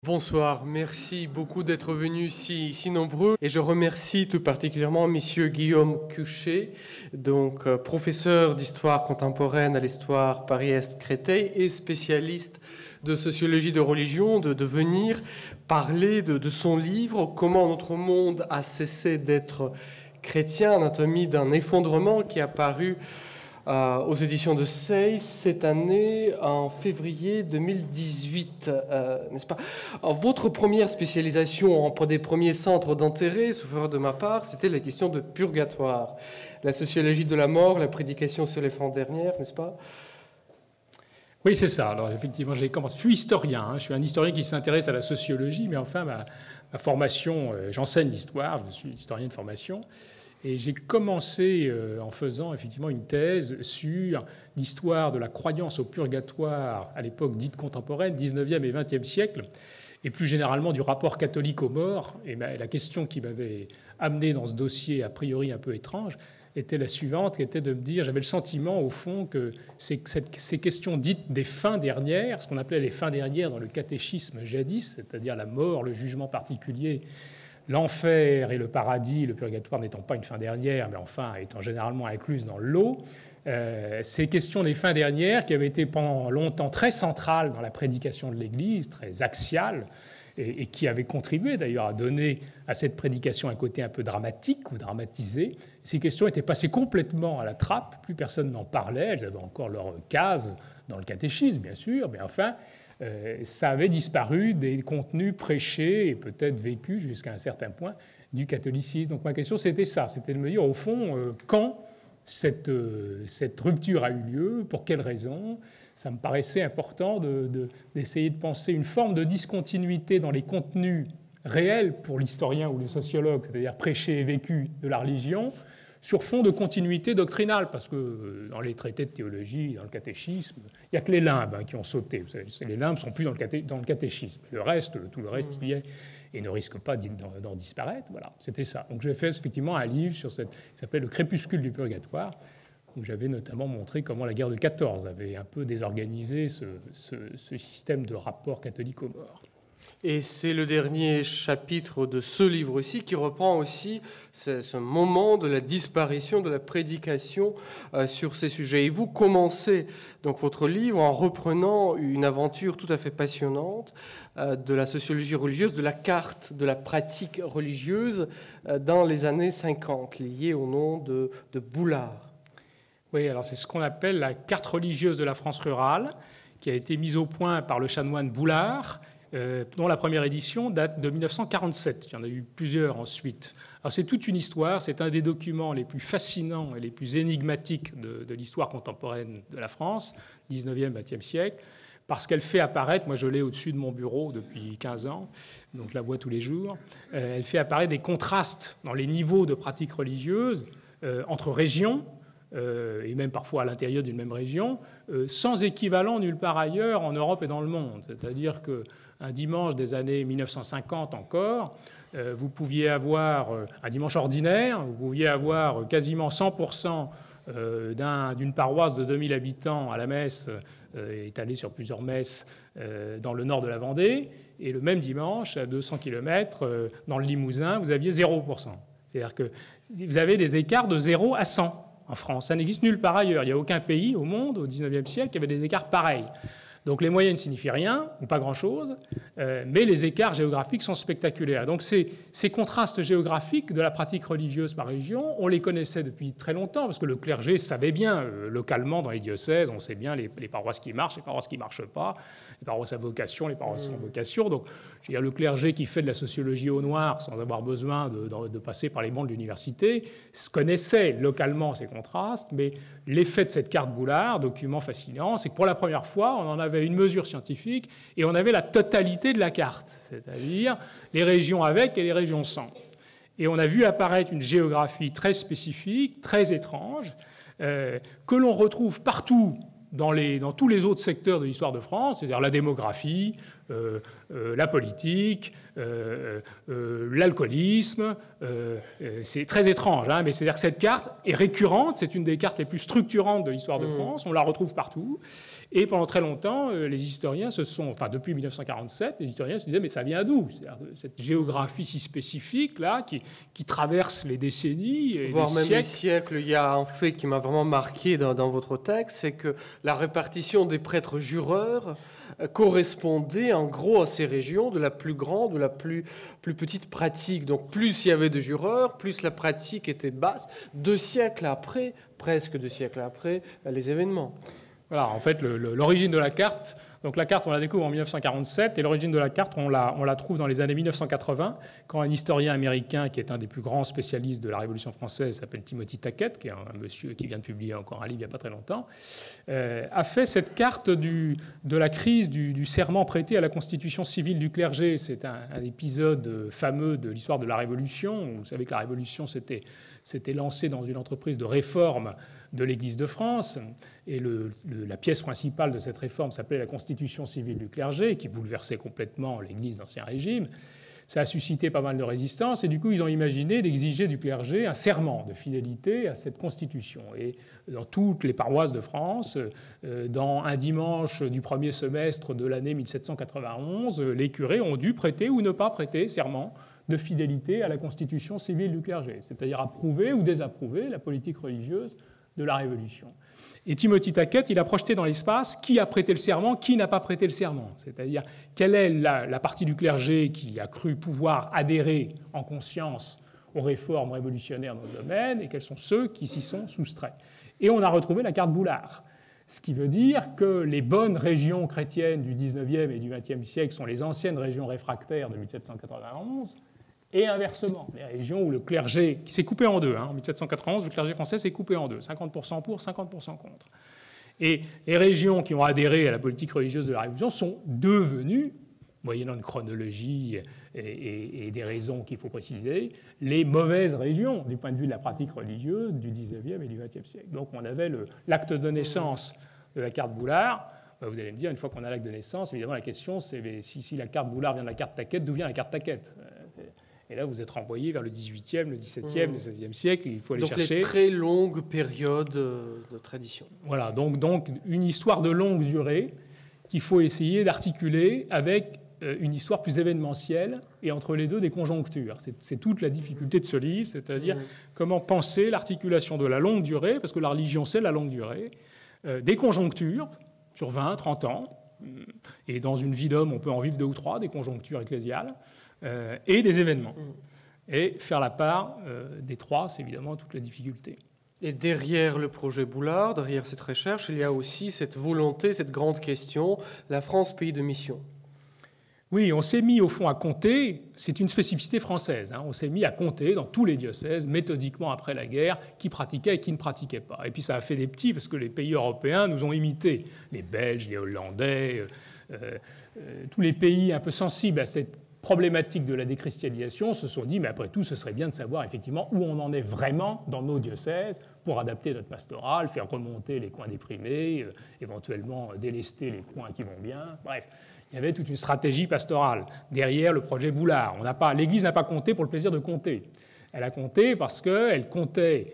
Bonsoir, merci beaucoup d'être venus si nombreux et je remercie tout particulièrement Monsieur Guillaume Cuchet, donc professeur d'histoire contemporaine à l'Histoire Paris-Est Créteil et spécialiste de sociologie de religion, de venir parler de son livre « Comment notre monde a cessé d'être chrétien, anatomie d'un effondrement » qui est apparu aux éditions de Seuil cette année, en février 2018, n'est-ce pas? Alors, votre première spécialisation pour des premiers centres d'intérêt, sauf erreur de ma part, c'était la question de purgatoire. La sociologie de la mort, la prédication sur les fins dernières, n'est-ce pas? Oui, c'est ça. Alors, effectivement, j'ai commencé. Je suis historien, je suis un historien qui s'intéresse à la sociologie, mais enfin, ma formation, j'enseigne l'histoire, je suis historien de formation. Et j'ai commencé en faisant effectivement une thèse sur l'histoire de la croyance au purgatoire à l'époque dite contemporaine, 19e et 20e siècle, et plus généralement du rapport catholique aux morts. Et la question qui m'avait amené dans ce dossier a priori un peu étrange était la suivante, qui était de me dire, j'avais le sentiment au fond que ces questions dites des fins dernières, ce qu'on appelait les fins dernières dans le catéchisme jadis, c'est-à-dire la mort, le jugement particulier, l'enfer et le paradis, le purgatoire n'étant pas une fin dernière, mais enfin étant généralement incluses dans l'eau, ces questions des fins dernières qui avaient été pendant longtemps très centrales dans la prédication de l'Église, très axiales, et qui avaient contribué d'ailleurs à donner à cette prédication un côté un peu dramatique ou dramatisé. Ces questions étaient passées complètement à la trappe, plus personne n'en parlait, elles avaient encore leur case dans le catéchisme, bien sûr, mais enfin, ça avait disparu des contenus prêchés et peut-être vécus jusqu'à un certain point du catholicisme. Donc ma question, c'était ça, c'était de me dire, au fond, quand cette rupture a eu lieu, pour quelles raisons? Ça me paraissait important d'essayer de penser une forme de discontinuité dans les contenus réels pour l'historien ou le sociologue, c'est-à-dire prêchés et vécus de la religion, sur fond de continuité doctrinale, parce que dans les traités de théologie, dans le catéchisme, il n'y a que les limbes qui ont sauté. Vous savez, les limbes ne sont plus dans le catéchisme. Le reste, tout le reste y est et ne risque pas d'en disparaître. Voilà, c'était ça. Donc j'ai fait effectivement un livre qui s'appelait « Le crépuscule du purgatoire », où j'avais notamment montré comment la guerre de 14 avait un peu désorganisé ce système de rapport catholique aux morts. Et c'est le dernier chapitre de ce livre-ci qui reprend aussi ce moment de la disparition de la prédication sur ces sujets. Et vous commencez donc votre livre en reprenant une aventure tout à fait passionnante de la sociologie religieuse, de la carte de la pratique religieuse dans les années 50, liée au nom de Boulard. Oui, alors c'est ce qu'on appelle la carte religieuse de la France rurale, qui a été mise au point par le chanoine Boulard, dont la première édition date de 1947. Il y en a eu plusieurs ensuite. Alors c'est toute une histoire, c'est un des documents les plus fascinants et les plus énigmatiques de l'histoire contemporaine de la France, 19e, 20e siècle, parce qu'elle fait apparaître, moi je l'ai au-dessus de mon bureau depuis 15 ans, donc je la vois tous les jours, elle fait apparaître des contrastes dans les niveaux de pratique religieuse entre régions, et même parfois à l'intérieur d'une même région, sans équivalent nulle part ailleurs en Europe et dans le monde. C'est-à-dire qu'un dimanche des années 1950 encore, vous pouviez avoir un dimanche ordinaire, vous pouviez avoir quasiment 100% d'une paroisse de 2000 habitants à la messe, étalée sur plusieurs messes dans le nord de la Vendée, et le même dimanche, à 200 km, dans le Limousin, vous aviez 0%. C'est-à-dire que vous avez des écarts de 0 à 100. En France, ça n'existe nulle part ailleurs. Il n'y a aucun pays au monde, au XIXe siècle, qui avait des écarts pareils. Donc les moyennes ne signifient rien, ou pas grand-chose, mais les écarts géographiques sont spectaculaires. Donc ces contrastes géographiques de la pratique religieuse par région, on les connaissait depuis très longtemps, parce que le clergé savait bien, localement dans les diocèses, on sait bien les paroisses qui marchent, les paroisses qui ne marchent pas, les paroisses à vocation, les paroisses sans vocation. Donc il y a le clergé qui fait de la sociologie au noir sans avoir besoin de passer par les bancs de l'université, connaissait localement ces contrastes, mais l'effet de cette carte Boulard, document fascinant, c'est que pour la première fois, on en avait une mesure scientifique et on avait la totalité de la carte, c'est-à-dire les régions avec et les régions sans. Et on a vu apparaître une géographie très spécifique, très étrange, que l'on retrouve partout dans tous les autres secteurs de l'histoire de France, c'est-à-dire la démographie, la politique, l'alcoolisme. C'est très étrange, hein, mais c'est-à-dire que cette carte est récurrente, c'est une des cartes les plus structurantes de l'histoire de France, on la retrouve partout. Et pendant très longtemps, les historiens depuis 1947, les historiens se disaient mais ça vient d'où? Cette géographie si spécifique là, qui traverse les décennies, et voire les même siècles. les siècles. Il y a un fait qui m'a vraiment marqué dans votre texte, c'est que la répartition des prêtres jureurs correspondait en gros à ces régions, de la plus grande ou la plus petite pratique. Donc plus il y avait de jureurs, plus la pratique était basse. Presque 2 siècles après, les événements. Voilà, en fait, l'origine de la carte, donc la carte, on la découvre en 1947, et l'origine de la carte, on la trouve dans les années 1980, quand un historien américain, qui est un des plus grands spécialistes de la Révolution française, s'appelle Timothy Tackett, qui est un monsieur qui vient de publier encore un livre il n'y a pas très longtemps, a fait cette carte de la crise du serment prêté à la constitution civile du clergé. C'est un épisode fameux de l'histoire de la Révolution. Vous savez que la Révolution s'était lancée dans une entreprise de réforme de l'Église de France, et la pièce principale de cette réforme s'appelait la Constitution civile du clergé, qui bouleversait complètement l'Église d'Ancien Régime. Ça a suscité pas mal de résistance, et du coup, ils ont imaginé d'exiger du clergé un serment de fidélité à cette Constitution. Et dans toutes les paroisses de France, dans un dimanche du premier semestre de l'année 1791, les curés ont dû prêter ou ne pas prêter serment de fidélité à la Constitution civile du clergé, c'est-à-dire approuver ou désapprouver la politique religieuse de la Révolution. Et Timothy Tackett, il a projeté dans l'espace qui a prêté le serment, qui n'a pas prêté le serment. C'est-à-dire, quelle est la partie du clergé qui a cru pouvoir adhérer en conscience aux réformes révolutionnaires dans ce domaine, et quels sont ceux qui s'y sont soustraits. Et on a retrouvé la carte Boulard. Ce qui veut dire que les bonnes régions chrétiennes du XIXe et du XXe siècle sont les anciennes régions réfractaires de 1791, et inversement, les régions où le clergé, qui s'est coupé en deux, en 1791, le clergé français s'est coupé en deux, 50% pour, 50% contre. Et les régions qui ont adhéré à la politique religieuse de la Révolution sont devenues, moyennant une chronologie et des raisons qu'il faut préciser, les mauvaises régions du point de vue de la pratique religieuse du XIXe et du XXe siècle. Donc on avait l'acte de naissance de la carte Boulard. Vous allez me dire, une fois qu'on a l'acte de naissance, évidemment la question c'est si la carte Boulard vient de la carte Tackett, d'où vient la carte Tackett? Et là, vous êtes renvoyé vers le XVIIIe, le XVIIe, le XVIe siècle. Il faut aller chercher. Donc, les très longues périodes de tradition. Voilà, donc une histoire de longue durée qu'il faut essayer d'articuler avec une histoire plus événementielle et entre les deux des conjonctures. C'est toute la difficulté de ce livre, c'est-à-dire comment penser l'articulation de la longue durée, parce que la religion, c'est la longue durée, des conjonctures sur 20, 30 ans, et dans une vie d'homme, on peut en vivre 2 ou 3, des conjonctures ecclésiales, et des événements. Et faire la part des trois, c'est évidemment toute la difficulté. Et derrière le projet Boulard, derrière cette recherche, il y a aussi cette volonté, cette grande question, la France, pays de mission. Oui, on s'est mis au fond à compter, c'est une spécificité française, on s'est mis à compter dans tous les diocèses, méthodiquement après la guerre, qui pratiquaient et qui ne pratiquaient pas. Et puis ça a fait des petits, parce que les pays européens nous ont imités, les Belges, les Hollandais, tous les pays un peu sensibles à cette problématique de la déchristianisation se sont dit, mais après tout, ce serait bien de savoir effectivement où on en est vraiment dans nos diocèses pour adapter notre pastorale, faire remonter les coins déprimés, éventuellement délester les coins qui vont bien. Bref, il y avait toute une stratégie pastorale derrière le projet Boulard. L'Église n'a pas compté pour le plaisir de compter. Elle a compté parce qu'elle comptait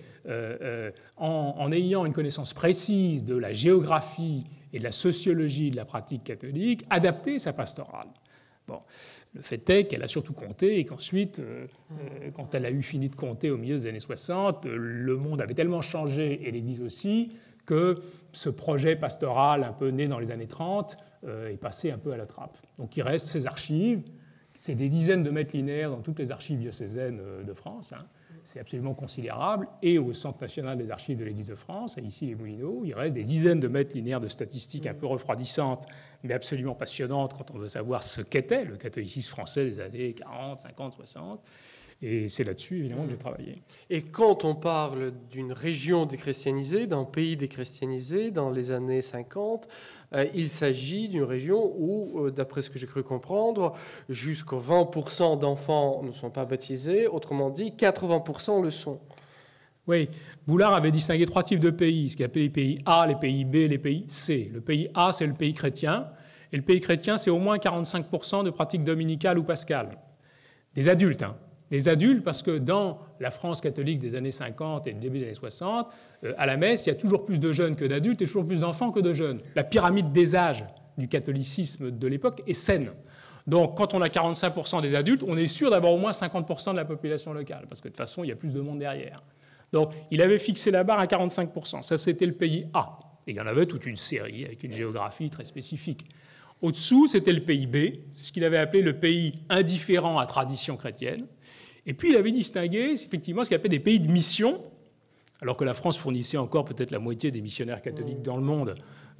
en ayant une connaissance précise de la géographie et de la sociologie de la pratique catholique, adapter sa pastorale. Bon. Le fait est qu'elle a surtout compté et qu'ensuite, quand elle a eu fini de compter au milieu des années 60, le monde avait tellement changé, et l'Église aussi, que ce projet pastoral un peu né dans les années 30 est passé un peu à la trappe. Donc il reste ces archives, c'est des dizaines de mètres linéaires dans toutes les archives diocésaines de France, c'est absolument considérable, et au Centre national des archives de l'Église de France, et ici les Moulineaux, il reste des dizaines de mètres linéaires de statistiques un peu refroidissantes, mais absolument passionnantes quand on veut savoir ce qu'était le catholicisme français des années 40, 50, 60. Et c'est là-dessus, évidemment, que j'ai travaillé. Et quand on parle d'une région déchristianisée, d'un pays déchristianisé, dans les années 50, il s'agit d'une région où, d'après ce que j'ai cru comprendre, jusqu'aux 20% d'enfants ne sont pas baptisés, autrement dit, 80% le sont. Oui, Boulard avait distingué 3 types de pays, ce qu'il appelait les pays A, les pays B, les pays C. Le pays A, c'est le pays chrétien, Et le pays chrétien, c'est au moins 45% de pratiques dominicales ou pascales. Des adultes, hein. Des adultes, parce que dans la France catholique des années 50 et le début des années 60, à la messe, il y a toujours plus de jeunes que d'adultes et toujours plus d'enfants que de jeunes. La pyramide des âges du catholicisme de l'époque est saine. Donc, quand on a 45% des adultes, on est sûr d'avoir au moins 50% de la population locale, parce que de toute façon, il y a plus de monde derrière. Donc, il avait fixé la barre à 45%. Ça, c'était le pays A. Et il y en avait toute une série, avec une géographie très spécifique. Au-dessous, c'était le pays B, c'est ce qu'il avait appelé le pays indifférent à tradition chrétienne. Et puis, il avait distingué, effectivement, ce qu'il appelait des pays de mission, alors que la France fournissait encore peut-être la moitié des missionnaires catholiques dans le monde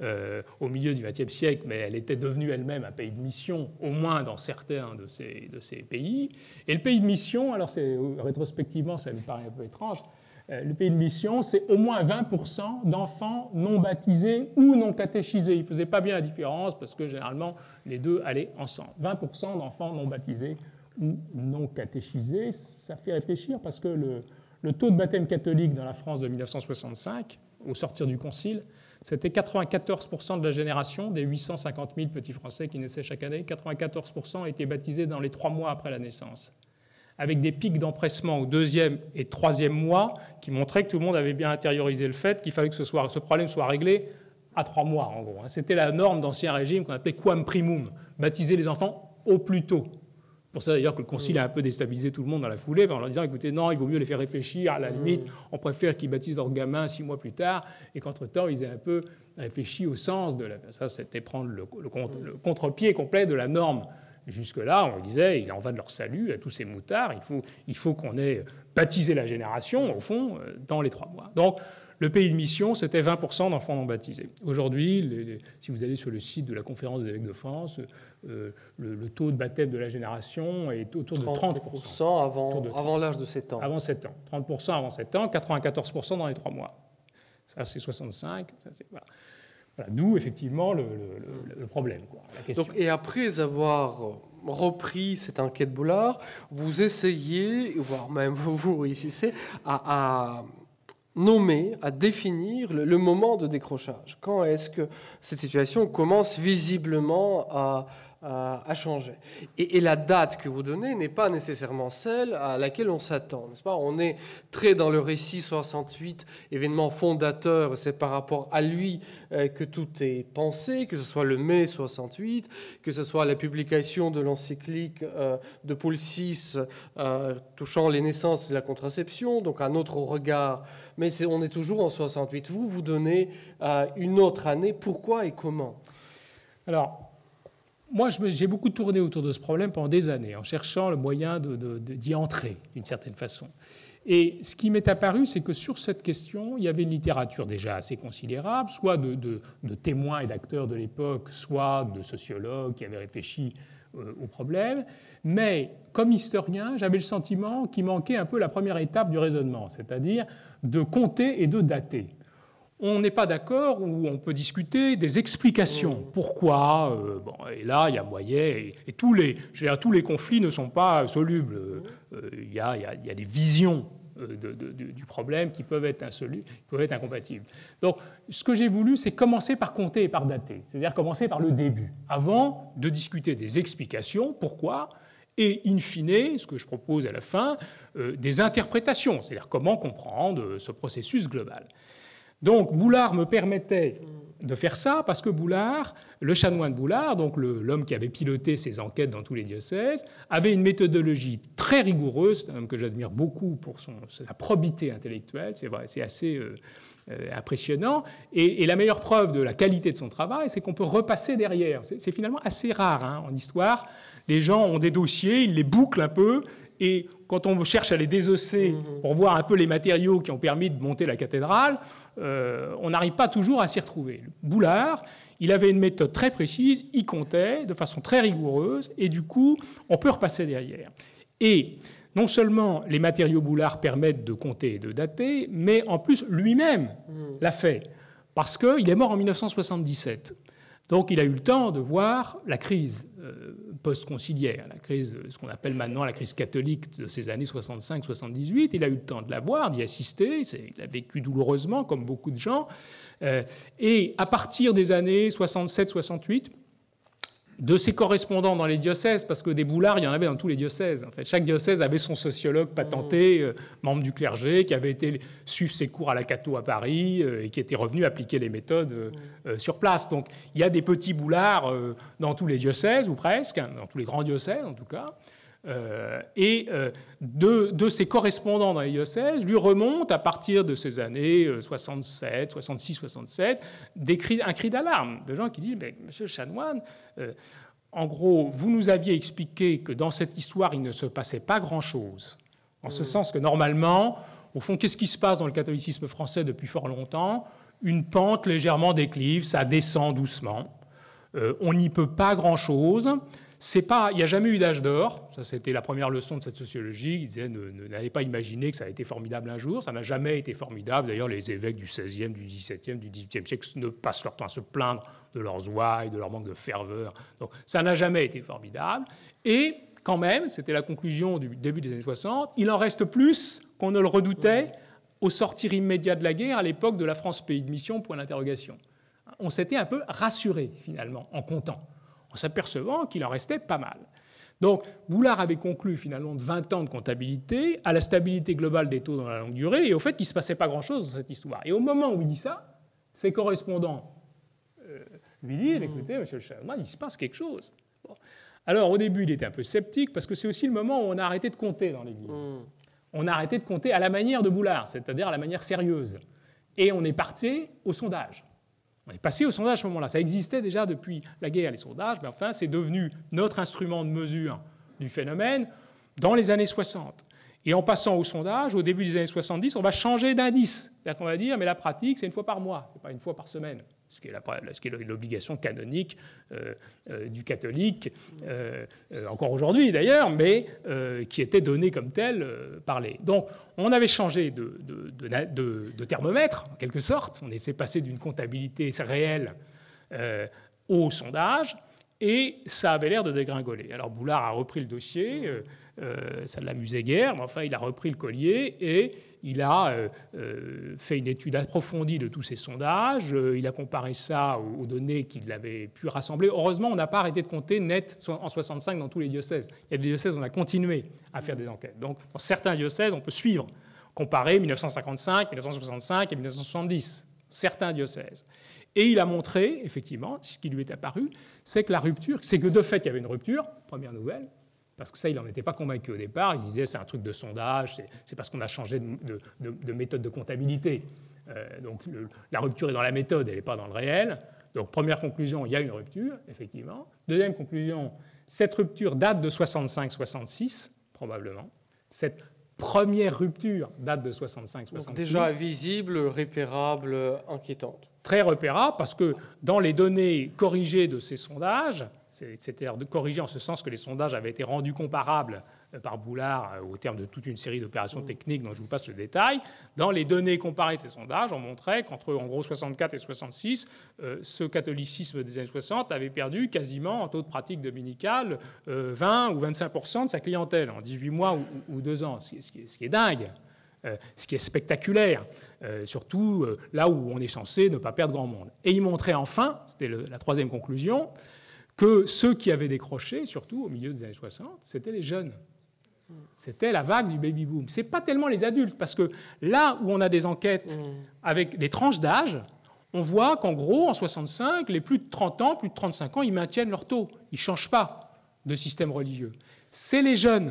au milieu du XXe siècle, mais elle était devenue elle-même un pays de mission, au moins dans certains de ces pays. Et le pays de mission, alors rétrospectivement, ça me paraît un peu étrange, le pays de mission, c'est au moins 20% d'enfants non baptisés ou non catéchisés. Il ne faisait pas bien la différence, parce que généralement, les deux allaient ensemble. 20% d'enfants non baptisés ou non catéchisés, ça fait réfléchir, parce que le taux de baptême catholique dans la France de 1965, au sortir du Concile, c'était 94% de la génération des 850 000 petits Français qui naissaient chaque année. 94% étaient baptisés dans les 3 mois après la naissance, avec des pics d'empressement au 2e et 3e mois qui montraient que tout le monde avait bien intériorisé le fait qu'il fallait que ce problème soit réglé à 3 mois, en gros. C'était la norme d'Ancien Régime qu'on appelait quam primum, baptiser les enfants au plus tôt. Pour ça, d'ailleurs, que le Concile a un peu déstabilisé tout le monde dans la foulée, en leur disant, écoutez, non, il vaut mieux les faire réfléchir, à la limite, on préfère qu'ils baptisent leurs gamins 6 mois plus tard, et qu'entre-temps, ils aient un peu réfléchi au sens de la... Ça, c'était prendre le contre-pied complet de la norme. Jusque-là, on disait, il en va de leur salut à tous ces moutards, il faut qu'on ait baptisé la génération, au fond, dans les 3 mois. Donc, le pays de mission, c'était 20% d'enfants non baptisés. Aujourd'hui, si vous allez sur le site de la Conférence des évêques de France, le taux de baptême de la génération est autour de 30%. Avant l'âge de 7 ans. Avant 7 ans. 30% avant 7 ans, 94% dans les 3 mois. Ça, c'est 65. Ça, c'est, voilà. D'où, effectivement, le problème, quoi, la question. Donc, et après avoir repris cette enquête Boulard, vous essayez, voire même vous réussissez, à nommer, à définir le moment de décrochage. Quand est-ce que cette situation commence visiblement à changer. Et la date que vous donnez n'est pas nécessairement celle à laquelle on s'attend, n'est-ce pas ? On est très dans le récit 68, événement fondateur, c'est par rapport à lui que tout est pensé, que ce soit le mai 68, que ce soit la publication de l'encyclique de Paul VI touchant les naissances et la contraception, donc un autre regard. Mais on est toujours en 68. Vous donnez une autre année. Pourquoi et comment ? Alors, moi, j'ai beaucoup tourné autour de ce problème pendant des années, en cherchant le moyen d'y entrer, d'une certaine façon. Et ce qui m'est apparu, c'est que sur cette question, il y avait une littérature déjà assez considérable, soit de témoins et d'acteurs de l'époque, soit de sociologues qui avaient réfléchi au problème. Mais comme historien, j'avais le sentiment qu'il manquait un peu la première étape du raisonnement, c'est-à-dire de compter et de dater. On n'est pas d'accord, ou on peut discuter des explications. Pourquoi et là, il y a moyen, et tous les conflits ne sont pas solubles. Il y a des visions du problème qui peuvent être insolubles, qui peuvent être incompatibles. Donc, ce que j'ai voulu, c'est commencer par compter et par dater, c'est-à-dire commencer par le début, avant de discuter des explications, pourquoi, et in fine, ce que je propose à la fin, des interprétations, c'est-à-dire comment comprendre ce processus global. Donc Boulard me permettait de faire ça parce que Boulard, le chanoine Boulard, donc l'homme qui avait piloté ses enquêtes dans tous les diocèses, avait une méthodologie très rigoureuse, c'est un homme que j'admire beaucoup pour sa probité intellectuelle, c'est vrai, c'est assez impressionnant. Et la meilleure preuve de la qualité de son travail, c'est qu'on peut repasser derrière. C'est finalement assez rare en histoire. Les gens ont des dossiers, ils les bouclent un peu, et quand on cherche à les désosser pour voir un peu les matériaux qui ont permis de monter la cathédrale, on n'arrive pas toujours à s'y retrouver. Boulard, il avait une méthode très précise, il comptait de façon très rigoureuse, et du coup, on peut repasser derrière. Et non seulement les matériaux Boulard permettent de compter et de dater, mais en plus, lui-même l'a fait, parce qu'il est mort en 1977. Donc il a eu le temps de voir la crise post-conciliaire, la crise, ce qu'on appelle maintenant la crise catholique de ces années 65-78. Il a eu le temps de la voir, d'y assister. Il a vécu douloureusement, comme beaucoup de gens. Et à partir des années 67-68, de ses correspondants dans les diocèses, parce que des boulards, il y en avait dans tous les diocèses. En fait, chaque diocèse avait son sociologue patenté, membre du clergé, qui avait été suivre ses cours à la Cato à Paris et qui était revenu appliquer les méthodes sur place. Donc, il y a des petits boulards dans tous les diocèses, ou presque, dans tous les grands diocèses en tout cas. De ses correspondants dans les diocèses lui remonte, à partir de ces années 67, 66, 67, un cri d'alarme de gens qui disent « Monsieur le chanoine, en gros, vous nous aviez expliqué que dans cette histoire, il ne se passait pas grand-chose. En ce sens que normalement, au fond, qu'est-ce qui se passe dans le catholicisme français depuis fort longtemps? Une pente légèrement déclive, ça descend doucement. On n'y peut pas grand-chose. Il n'y a jamais eu d'âge d'or. Ça, c'était la première leçon de cette sociologie. Il disait n'allez pas imaginer que ça a été formidable un jour. Ça n'a jamais été formidable. D'ailleurs, les évêques du XVIe, du XVIIe, du XVIIIe siècle ne passent leur temps à se plaindre de leurs ouailles, de leur manque de ferveur. Donc, ça n'a jamais été formidable. Et quand même, c'était la conclusion du début des années 60, il en reste plus qu'on ne le redoutait au sortir immédiat de la guerre, à l'époque de la France pays de mission, point d'interrogation. On s'était un peu rassuré, finalement, en comptant, en s'apercevant qu'il en restait pas mal. Donc, Boulard avait conclu finalement de 20 ans de comptabilité à la stabilité globale des taux dans la longue durée et au fait qu'il ne se passait pas grand-chose dans cette histoire. Et au moment où il dit ça, ses correspondants lui disent « Écoutez, monsieur le chanoine, il se passe quelque chose. » Bon. Alors, au début, il était un peu sceptique parce que c'est aussi le moment où on a arrêté de compter dans l'Église. On a arrêté de compter à la manière de Boulard, c'est-à-dire à la manière sérieuse. Et on est parti au sondage. On est passé au sondage à ce moment-là. Ça existait déjà depuis la guerre, les sondages, mais enfin, c'est devenu notre instrument de mesure du phénomène dans les années 60. Et en passant au sondage, au début des années 70, on va changer d'indice. C'est-à-dire qu'on va dire, mais la pratique, c'est une fois par mois, ce n'est pas une fois par semaine, ce qui est l'obligation canonique du catholique, encore aujourd'hui d'ailleurs, mais qui était donnée comme telle par les... Donc, on avait changé de thermomètre, en quelque sorte. On s'est passé d'une comptabilité réelle au sondage, et ça avait l'air de dégringoler. Alors, Boulard a repris le dossier, ça ne l'amusait guère, mais enfin, il a repris le collier, et il a fait une étude approfondie de tous ces sondages, il a comparé ça aux données qu'il avait pu rassembler. Heureusement, on n'a pas arrêté de compter net en 65 dans tous les diocèses. Il y a des diocèses où on a continué à faire des enquêtes. Donc, dans certains diocèses, on peut suivre, comparer 1955, 1965 et 1970. Certains diocèses. Et il a montré, effectivement, ce qui lui est apparu, c'est que la rupture, c'est que de fait, il y avait une rupture, première nouvelle, parce que ça, il n'en était pas convaincu au départ. Il se disait, c'est un truc de sondage, c'est parce qu'on a changé de méthode de comptabilité. Donc, la rupture est dans la méthode, elle n'est pas dans le réel. Donc, première conclusion, il y a une rupture, effectivement. Deuxième conclusion, cette rupture date de 65-66, probablement. Cette première rupture date de 65-66. Donc déjà visible, repérable, inquiétante. Très repérable, parce que dans les données corrigées de ces sondages, c'est-à-dire corrigées en ce sens que les sondages avaient été rendus comparables par Boulard au terme de toute une série d'opérations techniques dont je vous passe le détail, dans les données comparées de ces sondages, on montrait qu'entre en gros 64 et 66, ce catholicisme des années 60 avait perdu quasiment en taux de pratique dominicale 20 ou 25% de sa clientèle en 18 mois ou 2 ans, ce qui est dingue. Ce qui est spectaculaire, surtout là où on est censé ne pas perdre grand monde. Et il montrait enfin, c'était la troisième conclusion, que ceux qui avaient décroché, surtout au milieu des années 60, c'était les jeunes. C'était la vague du baby-boom. Ce n'est pas tellement les adultes, parce que là où on a des enquêtes avec des tranches d'âge, on voit qu'en gros, en 65, les plus de 30 ans, plus de 35 ans, ils maintiennent leur taux. Ils ne changent pas de système religieux. C'est les jeunes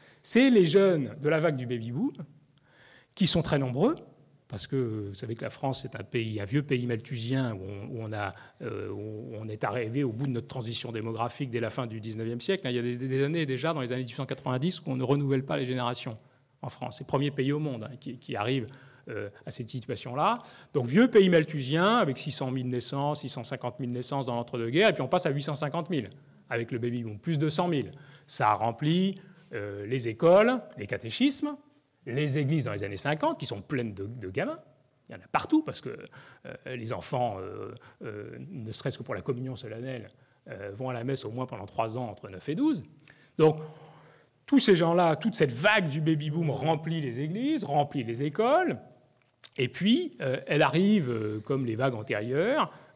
de la vague du baby-boom, qui sont très nombreux, parce que vous savez que la France est un vieux pays malthusien où on est arrivé au bout de notre transition démographique dès la fin du XIXe siècle. Il y a des années déjà, dans les années 1890, où on ne renouvelle pas les générations en France. C'est le premier pays au monde qui arrive à cette situation-là. Donc vieux pays malthusien, avec 600 000 naissances, 650 000 naissances dans l'entre-deux-guerres, et puis on passe à 850 000 avec le baby-boom, plus de 100 000. Ça a rempli les écoles, les catéchismes, les églises dans les années 50, qui sont pleines de gamins. Il y en a partout, parce que les enfants, ne serait-ce que pour la communion solennelle, vont à la messe au moins pendant 3 ans, entre 9 et 12. Donc, tous ces gens-là, toute cette vague du baby-boom remplit les églises, remplit les écoles, et puis elle arrive, comme les vagues antérieures,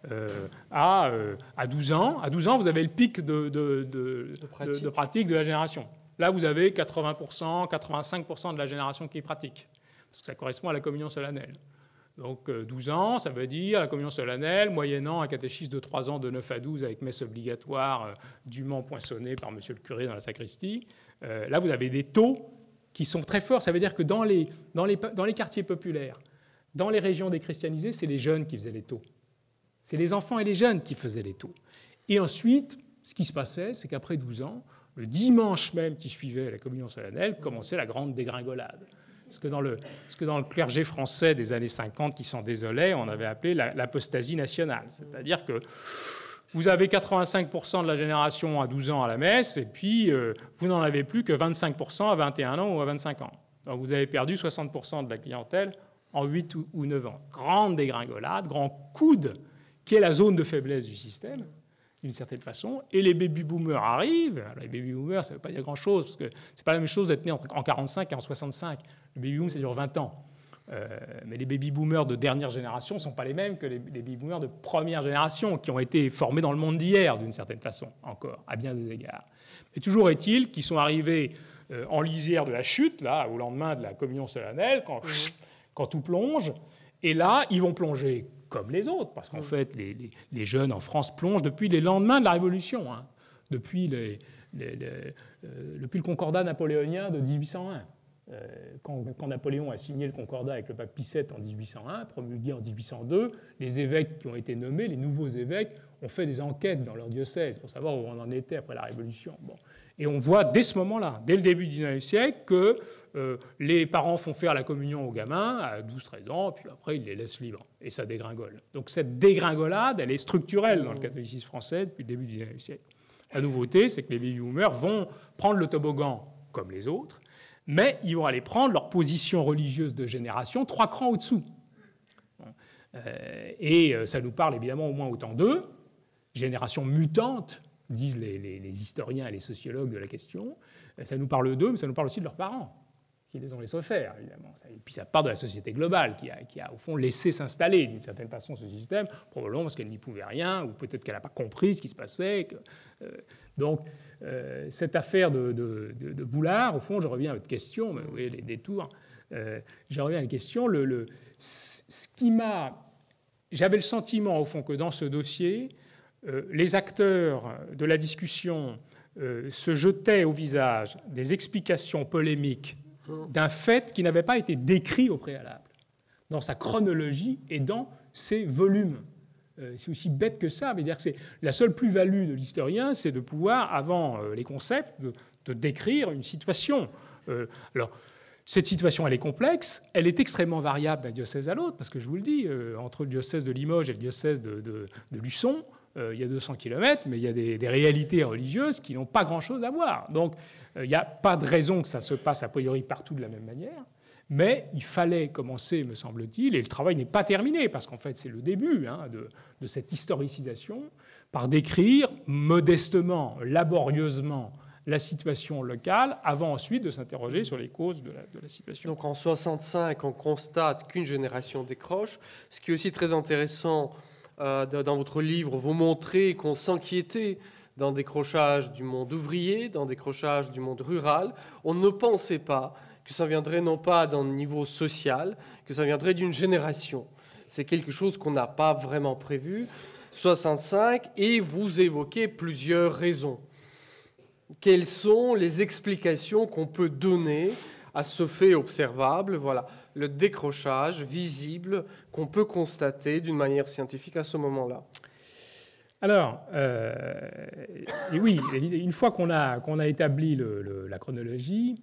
à 12 ans. À 12 ans, vous avez le pic de pratique de la génération. Là, vous avez 80%, 85% de la génération qui pratique, parce que ça correspond à la communion solennelle. Donc 12 ans, ça veut dire la communion solennelle, moyennant un catéchisme de 3 ans de 9 à 12 avec messe obligatoire dûment poinçonnée par monsieur le curé dans la sacristie. Là, vous avez des taux qui sont très forts. Ça veut dire que dans les quartiers populaires, dans les régions déchristianisées, c'est les jeunes qui faisaient les taux. C'est les enfants et les jeunes qui faisaient les taux. Et ensuite, ce qui se passait, c'est qu'après 12 ans, le dimanche même qui suivait la communion solennelle, commençait la grande dégringolade. Ce que dans le clergé français des années 50 qui s'en désolait, on avait appelé l'apostasie nationale. C'est-à-dire que vous avez 85% de la génération à 12 ans à la messe, et puis vous n'en avez plus que 25% à 21 ans ou à 25 ans. Donc vous avez perdu 60% de la clientèle en 8 ou 9 ans. Grande dégringolade, grand coude, qui est la zone de faiblesse du système, d'une certaine façon, et les baby-boomers arrivent. Alors, les baby-boomers, ça ne veut pas dire grand-chose, parce que ce n'est pas la même chose d'être né en 45 et en 65. Le baby-boom, ça dure 20 ans. Mais les baby-boomers de dernière génération ne sont pas les mêmes que les baby-boomers de première génération, qui ont été formés dans le monde d'hier, d'une certaine façon, encore, à bien des égards. Mais toujours est-il qu'ils sont arrivés en lisière de la chute, là, au lendemain de la communion solennelle, quand tout plonge, et là, ils vont plonger comme les autres, parce qu'en fait, les jeunes en France plongent depuis les lendemains de la Révolution, hein, depuis le concordat napoléonien de 1801. Quand Napoléon a signé le concordat avec le pape Pie VII en 1801, promulgué en 1802, les évêques qui ont été nommés, les nouveaux évêques, ont fait des enquêtes dans leur diocèse pour savoir où on en était après la Révolution. Bon. Et on voit dès ce moment-là, dès le début du XIXe siècle, que les parents font faire la communion aux gamins à 12-13 ans, puis après ils les laissent libres, et ça dégringole. Donc cette dégringolade, elle est structurelle dans le catholicisme français depuis le début du XIXe siècle. La nouveauté, c'est que les baby-boomers vont prendre le toboggan comme les autres, mais ils vont aller prendre leur position religieuse de génération 3 crans au-dessous. Et ça nous parle évidemment au moins autant d'eux, génération mutante, disent les historiens et les sociologues de la question. Ça nous parle d'eux, mais ça nous parle aussi de leurs parents, qui les ont laissés faire, évidemment. Et puis ça part de la société globale, qui a au fond laissé s'installer d'une certaine façon ce système, probablement parce qu'elle n'y pouvait rien, ou peut-être qu'elle n'a pas compris ce qui se passait. Donc, cette affaire de Boulard, au fond, je reviens à votre question, mais vous voyez les détours, je reviens à la question, j'avais le sentiment, au fond, que dans ce dossier, les acteurs de la discussion se jetaient au visage des explications polémiques d'un fait qui n'avait pas été décrit au préalable, dans sa chronologie et dans ses volumes. C'est aussi bête que ça, mais dire que c'est la seule plus-value de l'historien, c'est de pouvoir, avant les concepts, de décrire une situation. Alors, cette situation, elle est complexe, elle est extrêmement variable d'un diocèse à l'autre, parce que je vous le dis, entre le diocèse de Limoges et le diocèse de Luçon, il y a 200 km, mais il y a des réalités religieuses qui n'ont pas grand-chose à voir. Donc, il n'y a pas de raison que ça se passe a priori partout de la même manière, mais il fallait commencer, me semble-t-il, et le travail n'est pas terminé, parce qu'en fait, c'est le début de cette historicisation, par décrire modestement, laborieusement, la situation locale, avant ensuite de s'interroger sur les causes de la situation. Donc en 65, on constate qu'une génération décroche. Ce qui est aussi très intéressant dans votre livre, vous montrez qu'on s'inquiétait d'un décrochage du monde ouvrier, d'un décrochage du monde rural. On ne pensait pas que ça viendrait non pas d'un niveau social, que ça viendrait d'une génération. C'est quelque chose qu'on n'a pas vraiment prévu. 65, et vous évoquez plusieurs raisons. Quelles sont les explications qu'on peut donner à ce fait observable, voilà, le décrochage visible qu'on peut constater d'une manière scientifique à ce moment-là? Alors, et oui, une fois qu'on a établi la chronologie,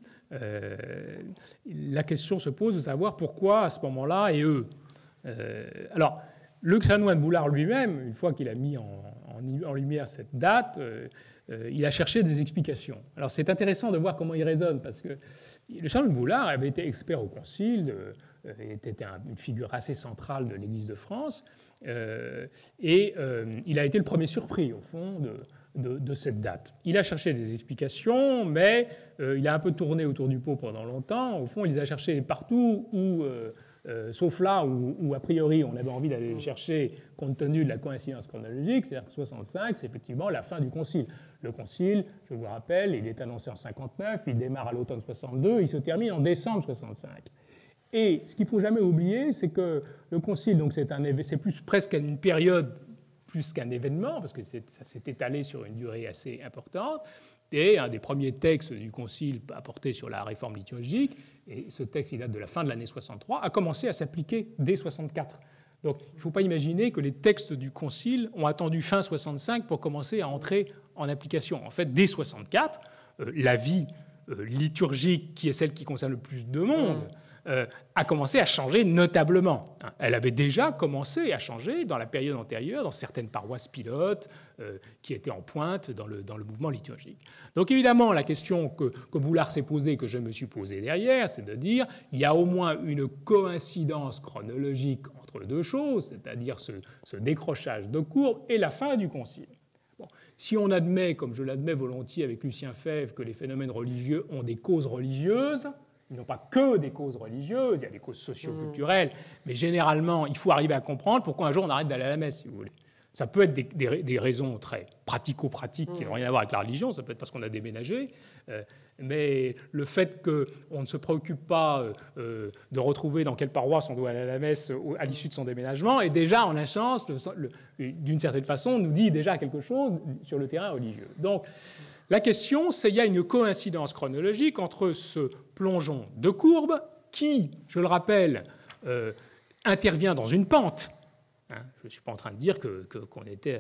la question se pose de savoir pourquoi à ce moment-là et eux. Alors, le chanoine Boulard lui-même, une fois qu'il a mis en lumière cette date, il a cherché des explications. Alors c'est intéressant de voir comment il raisonne, parce que le chanoine Boulard avait été expert au Concile, était une figure assez centrale de l'Église de France, et il a été le premier surpris, au fond, de cette date. Il a cherché des explications, mais il a un peu tourné autour du pot pendant longtemps. Au fond, il les a cherchées partout où sauf là où, a priori, on avait envie d'aller les chercher compte tenu de la coïncidence chronologique, c'est-à-dire que 65, c'est effectivement la fin du concile. Le concile, je vous rappelle, il est annoncé en 59, il démarre à l'automne 62, il se termine en décembre 65. Et ce qu'il ne faut jamais oublier, c'est que le concile, donc c'est plus presque une période plus qu'un événement, parce que ça s'est étalé sur une durée assez importante. Et un des premiers textes du Concile a porté sur la réforme liturgique, et ce texte, il date de la fin de l'année 63, a commencé à s'appliquer dès 64. Donc il ne faut pas imaginer que les textes du Concile ont attendu fin 65 pour commencer à entrer en application. En fait, dès 64, la vie liturgique, qui est celle qui concerne le plus de monde, a commencé à changer notablement. Elle avait déjà commencé à changer dans la période antérieure, dans certaines paroisses pilotes qui étaient en pointe dans le mouvement liturgique. Donc évidemment, la question que Boulard s'est posée, que je me suis posée derrière, c'est de dire il y a au moins une coïncidence chronologique entre deux choses, c'est-à-dire ce décrochage de courbe et la fin du concile. Bon. Si on admet, comme je l'admets volontiers avec Lucien Febvre, que les phénomènes religieux ont des causes religieuses, ils n'ont pas que des causes religieuses, il y a des causes socio-culturelles, mais généralement, il faut arriver à comprendre pourquoi un jour on arrête d'aller à la messe, si vous voulez. Ça peut être des raisons très pratico-pratiques qui n'ont rien à voir avec la religion, ça peut être parce qu'on a déménagé, mais le fait qu'on ne se préoccupe pas de retrouver dans quelle paroisse on doit aller à la messe à l'issue de son déménagement, est déjà, en un sens, d'une certaine façon, nous dit déjà quelque chose sur le terrain religieux. Donc, la question, c'est qu'il y a une coïncidence chronologique entre ce plongeon de courbe qui, je le rappelle, intervient dans une pente. Je ne suis pas en train de dire qu'il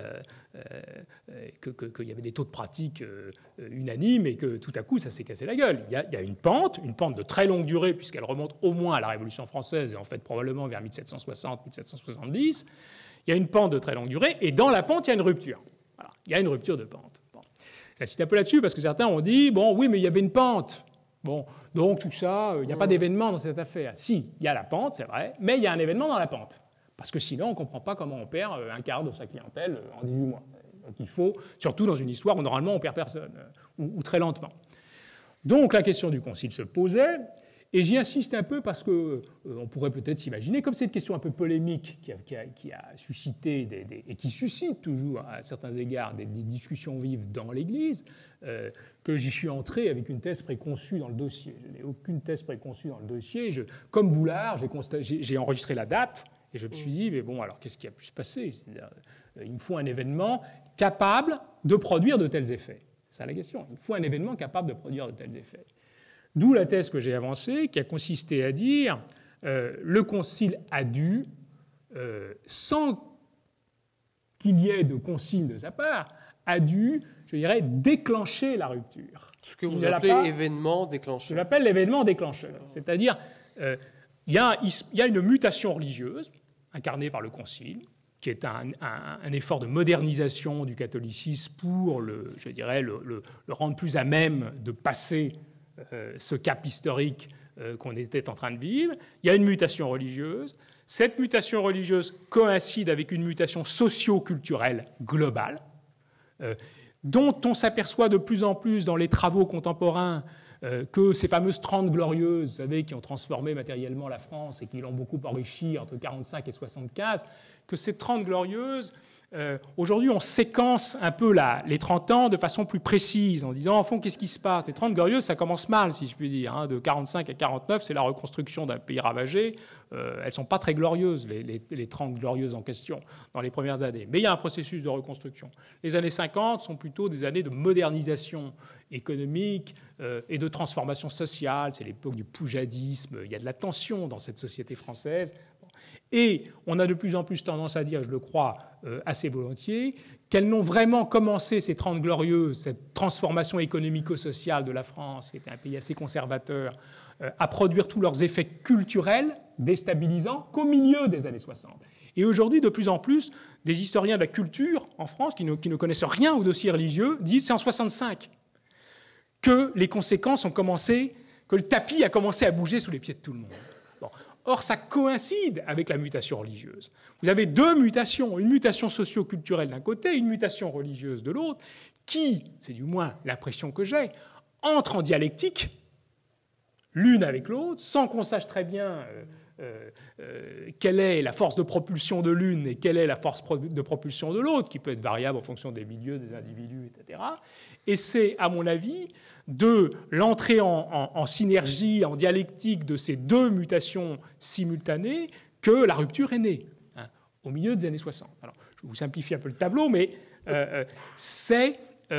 y avait des taux de pratique unanimes et que tout à coup, ça s'est cassé la gueule. Il y a une pente de très longue durée, puisqu'elle remonte au moins à la Révolution française et en fait probablement vers 1760-1770. Il y a une pente de très longue durée et dans la pente, il y a une rupture. Voilà, il y a une rupture de pente. J'insiste un peu là-dessus parce que certains ont dit bon, oui, mais il y avait une pente. Bon, donc tout ça, il n'y a pas d'événement dans cette affaire. Si, il y a la pente, c'est vrai, mais il y a un événement dans la pente. Parce que sinon, on ne comprend pas comment on perd un quart de sa clientèle en 18 mois. Donc il faut, surtout dans une histoire où normalement on perd personne, ou très lentement. Donc la question du concile se posait, et j'y insiste un peu parce qu'on pourrait peut-être s'imaginer, comme c'est une question un peu polémique qui a suscité et qui suscite toujours à certains égards des discussions vives dans l'Église, que j'y suis entré avec une thèse préconçue dans le dossier. Je n'ai aucune thèse préconçue dans le dossier. Comme Boulard, j'ai enregistré la date et je me suis dit, mais bon, alors qu'est-ce qui a pu se passer ? C'est-à-dire, il me faut un événement capable de produire de tels effets. C'est ça la question. Il me faut un événement capable de produire de tels effets. D'où la thèse que j'ai avancée, qui a consisté à dire le concile a dû, sans qu'il y ait de concile de sa part, a dû, je dirais, déclencher la rupture. Ce que vous appelez événement déclencheur. Je l'appelle l'événement déclencheur. C'est-à-dire, il y a une mutation religieuse incarnée par le concile, qui est un effort de modernisation du catholicisme pour le rendre plus à même de passer ce cap historique qu'on était en train de vivre. Il y a une mutation religieuse. Cette mutation religieuse coïncide avec une mutation socio-culturelle globale, dont on s'aperçoit de plus en plus dans les travaux contemporains que ces fameuses 30 glorieuses, vous savez, qui ont transformé matériellement la France et qui l'ont beaucoup enrichi entre 1945 et 1975, que ces 30 glorieuses, aujourd'hui, on séquence un peu les 30 ans de façon plus précise, en disant, en fond, qu'est-ce qui se passe ? Les 30 glorieuses, ça commence mal, si je puis dire. De 1945 à 1949, c'est la reconstruction d'un pays ravagé. Elles ne sont pas très glorieuses, les 30 glorieuses en question, dans les premières années. Mais il y a un processus de reconstruction. Les années 50 sont plutôt des années de modernisation économique et de transformation sociale. C'est l'époque du poujadisme. Il y a de la tension dans cette société française. Et on a de plus en plus tendance à dire, je le crois assez volontiers, qu'elles n'ont vraiment commencé, ces 30 glorieuses, cette transformation économico-sociale de la France, qui était un pays assez conservateur, à produire tous leurs effets culturels déstabilisants qu'au milieu des années 60. Et aujourd'hui, de plus en plus, des historiens de la culture en France, qui ne connaissent rien au dossier religieux, disent c'est en 65 que les conséquences ont commencé, que le tapis a commencé à bouger sous les pieds de tout le monde. Bon. Or, ça coïncide avec la mutation religieuse. Vous avez deux mutations, une mutation socio-culturelle d'un côté, une mutation religieuse de l'autre, qui, c'est du moins l'impression que j'ai, entrent en dialectique, l'une avec l'autre, sans qu'on sache très bien quelle est la force de propulsion de l'une et quelle est la force de propulsion de l'autre, qui peut être variable en fonction des milieux, des individus, etc. Et c'est, à mon avis, de l'entrée en synergie, en dialectique de ces deux mutations simultanées que la rupture est née, hein, au milieu des années 60. Alors, je vous simplifie un peu le tableau, mais c'est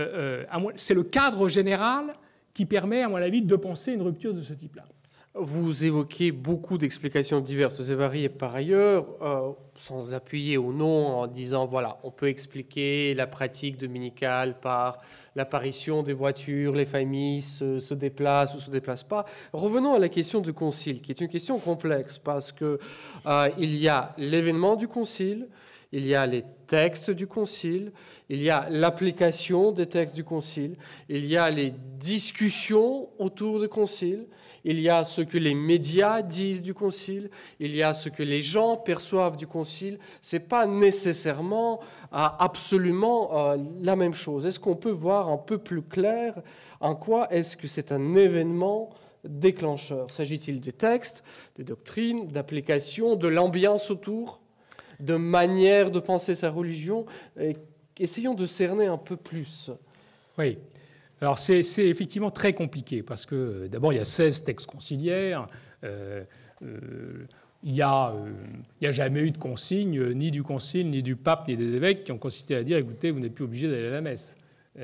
le cadre général qui permet, à mon avis, de penser une rupture de ce type-là. Vous évoquez beaucoup d'explications diverses et variées par ailleurs, sans appuyer ou non, en disant, voilà, on peut expliquer la pratique dominicale par l'apparition des voitures, les familles se déplacent ou se déplacent pas. Revenons à la question du concile, qui est une question complexe, parce que il y a l'événement du concile, il y a les textes du concile, il y a l'application des textes du concile, il y a les discussions autour du concile, il y a ce que les médias disent du concile, il y a ce que les gens perçoivent du concile. Ce n'est pas nécessairement absolument la même chose. Est-ce qu'on peut voir un peu plus clair en quoi est-ce que c'est un événement déclencheur? S'agit-il des textes, des doctrines, d'applications, de l'ambiance autour, de manière de penser sa religion? Essayons de cerner un peu plus. Oui. Alors, c'est effectivement très compliqué, parce que, d'abord, il y a 16 textes conciliaires. Il n'y a jamais eu de consigne, ni du concile, ni du pape, ni des évêques, qui ont consisté à dire, écoutez, vous n'êtes plus obligé d'aller à la messe.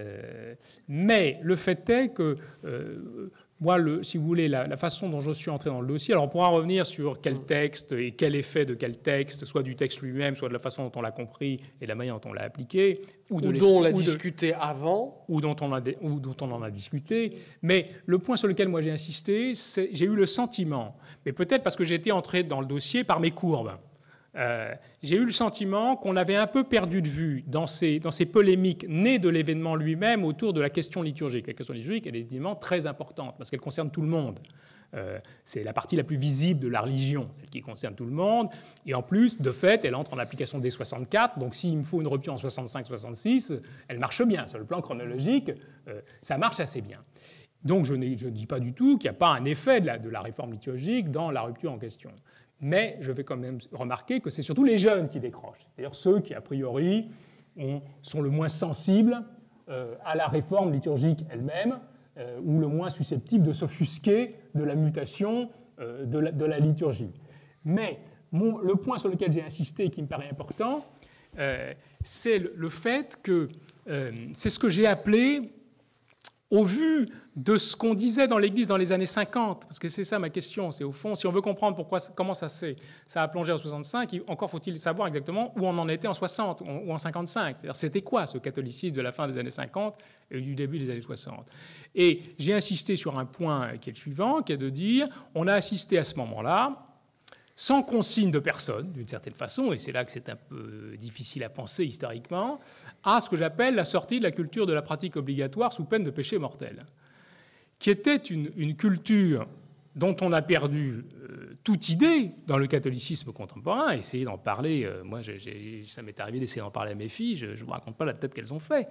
Mais le fait est que, moi, si vous voulez, la façon dont je suis entré dans le dossier, alors on pourra revenir sur quel texte et quel effet de quel texte, soit du texte lui-même, soit de la façon dont on l'a compris et de la manière dont on l'a appliqué, ou dont on l'a discuté avant, ou dont on en a discuté. Mais le point sur lequel moi j'ai insisté, c'est j'ai eu le sentiment, mais peut-être parce que j'étais entré dans le dossier par mes courbes, j'ai eu le sentiment qu'on avait un peu perdu de vue dans ces polémiques nées de l'événement lui-même autour de la question liturgique. La question liturgique, elle est évidemment très importante parce qu'elle concerne tout le monde. C'est la partie la plus visible de la religion, celle qui concerne tout le monde. Et en plus, de fait, elle entre en application dès 64. Donc s'il me faut une rupture en 65-66, elle marche bien. Sur le plan chronologique, ça marche assez bien. Donc je ne dis pas du tout qu'il n'y a pas un effet de la réforme liturgique dans la rupture en question. Mais je vais quand même remarquer que c'est surtout les jeunes qui décrochent, c'est-à-dire ceux qui, a priori, sont le moins sensibles à la réforme liturgique elle-même, ou le moins susceptibles de s'offusquer de la mutation de la liturgie. Mais le point sur lequel j'ai insisté et qui me paraît important, c'est le fait que c'est ce que j'ai appelé, au vu de ce qu'on disait dans l'Église dans les années 50, parce que c'est ça ma question, c'est au fond, si on veut comprendre comment ça a plongé en 65, encore faut-il savoir exactement où on en était en 60 ou en 55. C'est-à-dire, c'était quoi ce catholicisme de la fin des années 50 et du début des années 60 ? Et j'ai insisté sur un point qui est le suivant, qui est de dire, on a assisté à ce moment-là, sans consigne de personne, d'une certaine façon, et c'est là que c'est un peu difficile à penser historiquement, à ce que j'appelle la sortie de la culture de la pratique obligatoire sous peine de péché mortel, qui était une culture dont on a perdu toute idée dans le catholicisme contemporain. Essayer d'en parler, moi, ça m'est arrivé d'essayer d'en parler à mes filles, je ne vous raconte pas la tête qu'elles ont fait.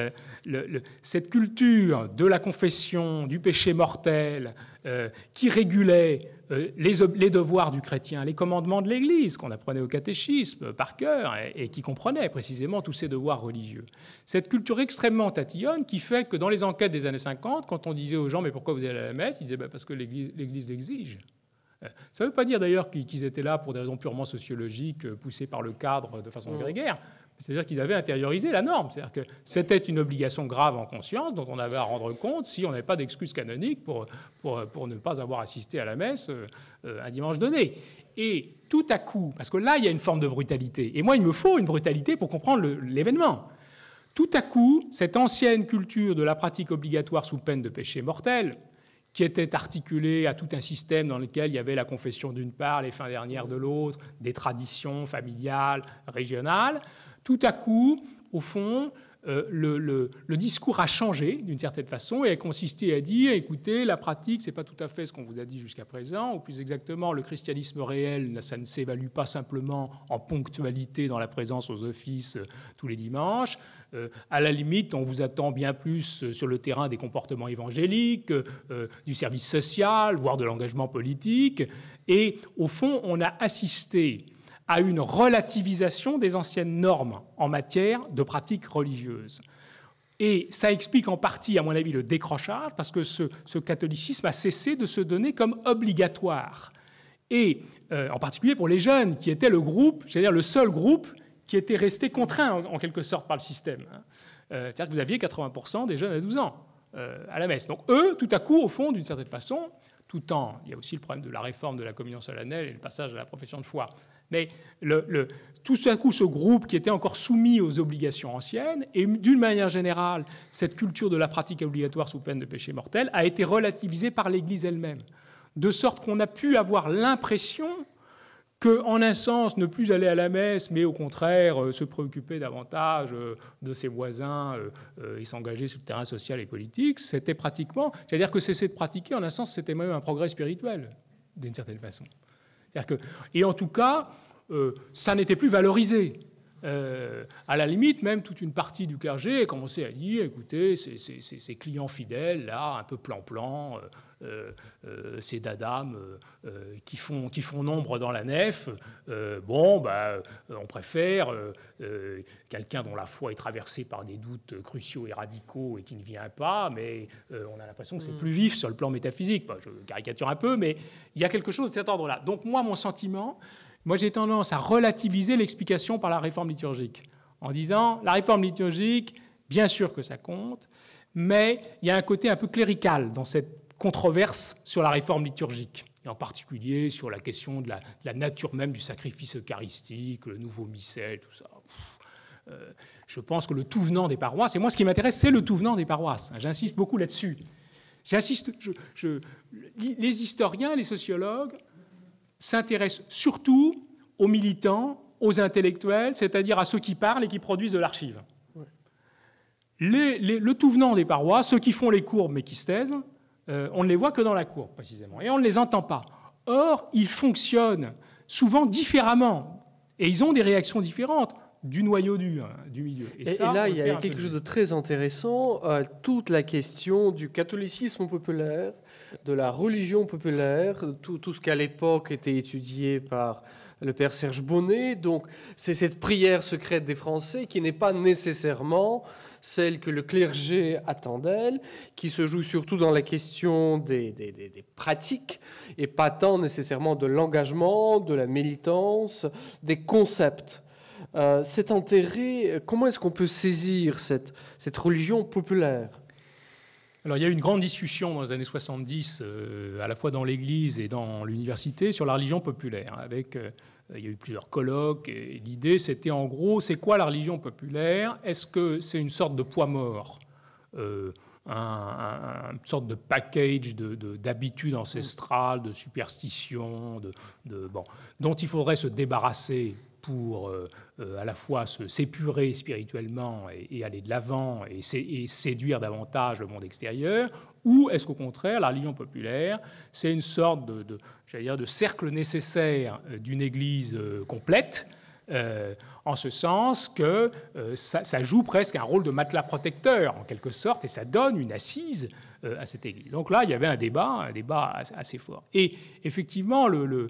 Cette culture de la confession, du péché mortel, qui régulait les devoirs du chrétien, les commandements de l'Église qu'on apprenait au catéchisme par cœur et qui comprenait précisément tous ces devoirs religieux. Cette culture extrêmement tatillonne qui fait que dans les enquêtes des années 50, quand on disait aux gens « mais pourquoi vous allez à la messe ?», ils disaient « parce que l'Église l'exige ». Ça ne veut pas dire d'ailleurs qu'ils étaient là pour des raisons purement sociologiques, poussées par le cadre de façon grégaire. C'est-à-dire qu'ils avaient intériorisé la norme. C'est-à-dire que c'était une obligation grave en conscience dont on avait à rendre compte si on n'avait pas d'excuse canonique pour ne pas avoir assisté à la messe un dimanche donné. Et tout à coup, parce que là, il y a une forme de brutalité, et moi, il me faut une brutalité pour comprendre l'événement. Tout à coup, cette ancienne culture de la pratique obligatoire sous peine de péché mortel, qui était articulée à tout un système dans lequel il y avait la confession d'une part, les fins dernières de l'autre, des traditions familiales, régionales, tout à coup, au fond, le discours a changé d'une certaine façon et a consisté à dire, écoutez, la pratique, ce n'est pas tout à fait ce qu'on vous a dit jusqu'à présent, ou plus exactement, le christianisme réel, ça ne s'évalue pas simplement en ponctualité dans la présence aux offices tous les dimanches. À la limite, on vous attend bien plus sur le terrain des comportements évangéliques, du service social, voire de l'engagement politique. Et au fond, on a assisté à une relativisation des anciennes normes en matière de pratiques religieuses. Et ça explique en partie, à mon avis, le décrochage, parce que ce catholicisme a cessé de se donner comme obligatoire. Et en particulier pour les jeunes, qui étaient le groupe, c'est-à-dire le seul groupe qui était resté contraint en quelque sorte par le système. C'est-à-dire que vous aviez 80% des jeunes à 12 ans à la messe. Donc eux, tout à coup, au fond, d'une certaine façon, tout en... Il y a aussi le problème de la réforme de la communion solennelle et le passage à la profession de foi. Mais tout à coup, ce groupe qui était encore soumis aux obligations anciennes, et d'une manière générale, cette culture de la pratique obligatoire sous peine de péché mortel, a été relativisée par l'Église elle-même. De sorte qu'on a pu avoir l'impression qu'en un sens, ne plus aller à la messe, mais au contraire se préoccuper davantage de ses voisins et s'engager sur le terrain social et politique, c'était pratiquement, j'allais dire que cesser de pratiquer, en un sens, c'était même un progrès spirituel, d'une certaine façon. Et en tout cas, ça n'était plus valorisé. À la limite, même toute une partie du clergé a commencé à dire, écoutez, ces clients fidèles, là, un peu plan-plan, ces dadames qui font nombre dans la nef, on préfère quelqu'un dont la foi est traversée par des doutes cruciaux et radicaux et qui ne vient pas, mais on a l'impression que c'est plus vif sur le plan métaphysique. Je caricature un peu, mais il y a quelque chose de cet ordre-là. Donc moi, mon sentiment... Moi, j'ai tendance à relativiser l'explication par la réforme liturgique, en disant, la réforme liturgique, bien sûr que ça compte, mais il y a un côté un peu clérical dans cette controverse sur la réforme liturgique, et en particulier sur la question de la nature même du sacrifice eucharistique, le nouveau missel, tout ça. Je pense que le tout venant des paroisses, et moi, ce qui m'intéresse, c'est le tout venant des paroisses. J'insiste beaucoup là-dessus. Les historiens, les sociologues, s'intéressent surtout aux militants, aux intellectuels, c'est-à-dire à ceux qui parlent et qui produisent de l'archive. Ouais. Le tout venant des paroisses, ceux qui font les courbes mais qui se taisent, on ne les voit que dans la courbe, précisément, et on ne les entend pas. Or, ils fonctionnent souvent différemment, et ils ont des réactions différentes du noyau du milieu. Et là, il y a quelque chose de très intéressant, toute la question du catholicisme populaire, de la religion populaire, tout ce qu'à l'époque était étudié par le père Serge Bonnet. Donc, c'est cette prière secrète des Français qui n'est pas nécessairement celle que le clergé attend d'elle, qui se joue surtout dans la question des pratiques et pas tant nécessairement de l'engagement, de la militance, des concepts. Cet intérêt, comment est-ce qu'on peut saisir cette religion populaire ? Alors, il y a eu une grande discussion dans les années 70, à la fois dans l'Église et dans l'université, sur la religion populaire. Il y a eu plusieurs colloques, et l'idée, c'était en gros, c'est quoi la religion populaire ? Est-ce que c'est une sorte de poids mort, une sorte de package d'habitudes ancestrales, de superstitions, dont il faudrait se débarrasser pour à la fois s'épurer spirituellement et aller de l'avant et séduire davantage le monde extérieur, ou est-ce qu'au contraire, la religion populaire, c'est une sorte de cercle nécessaire d'une Église complète, en ce sens que ça joue presque un rôle de matelas protecteur, en quelque sorte, et ça donne une assise à cette Église. Donc là, il y avait un débat assez fort. Et effectivement,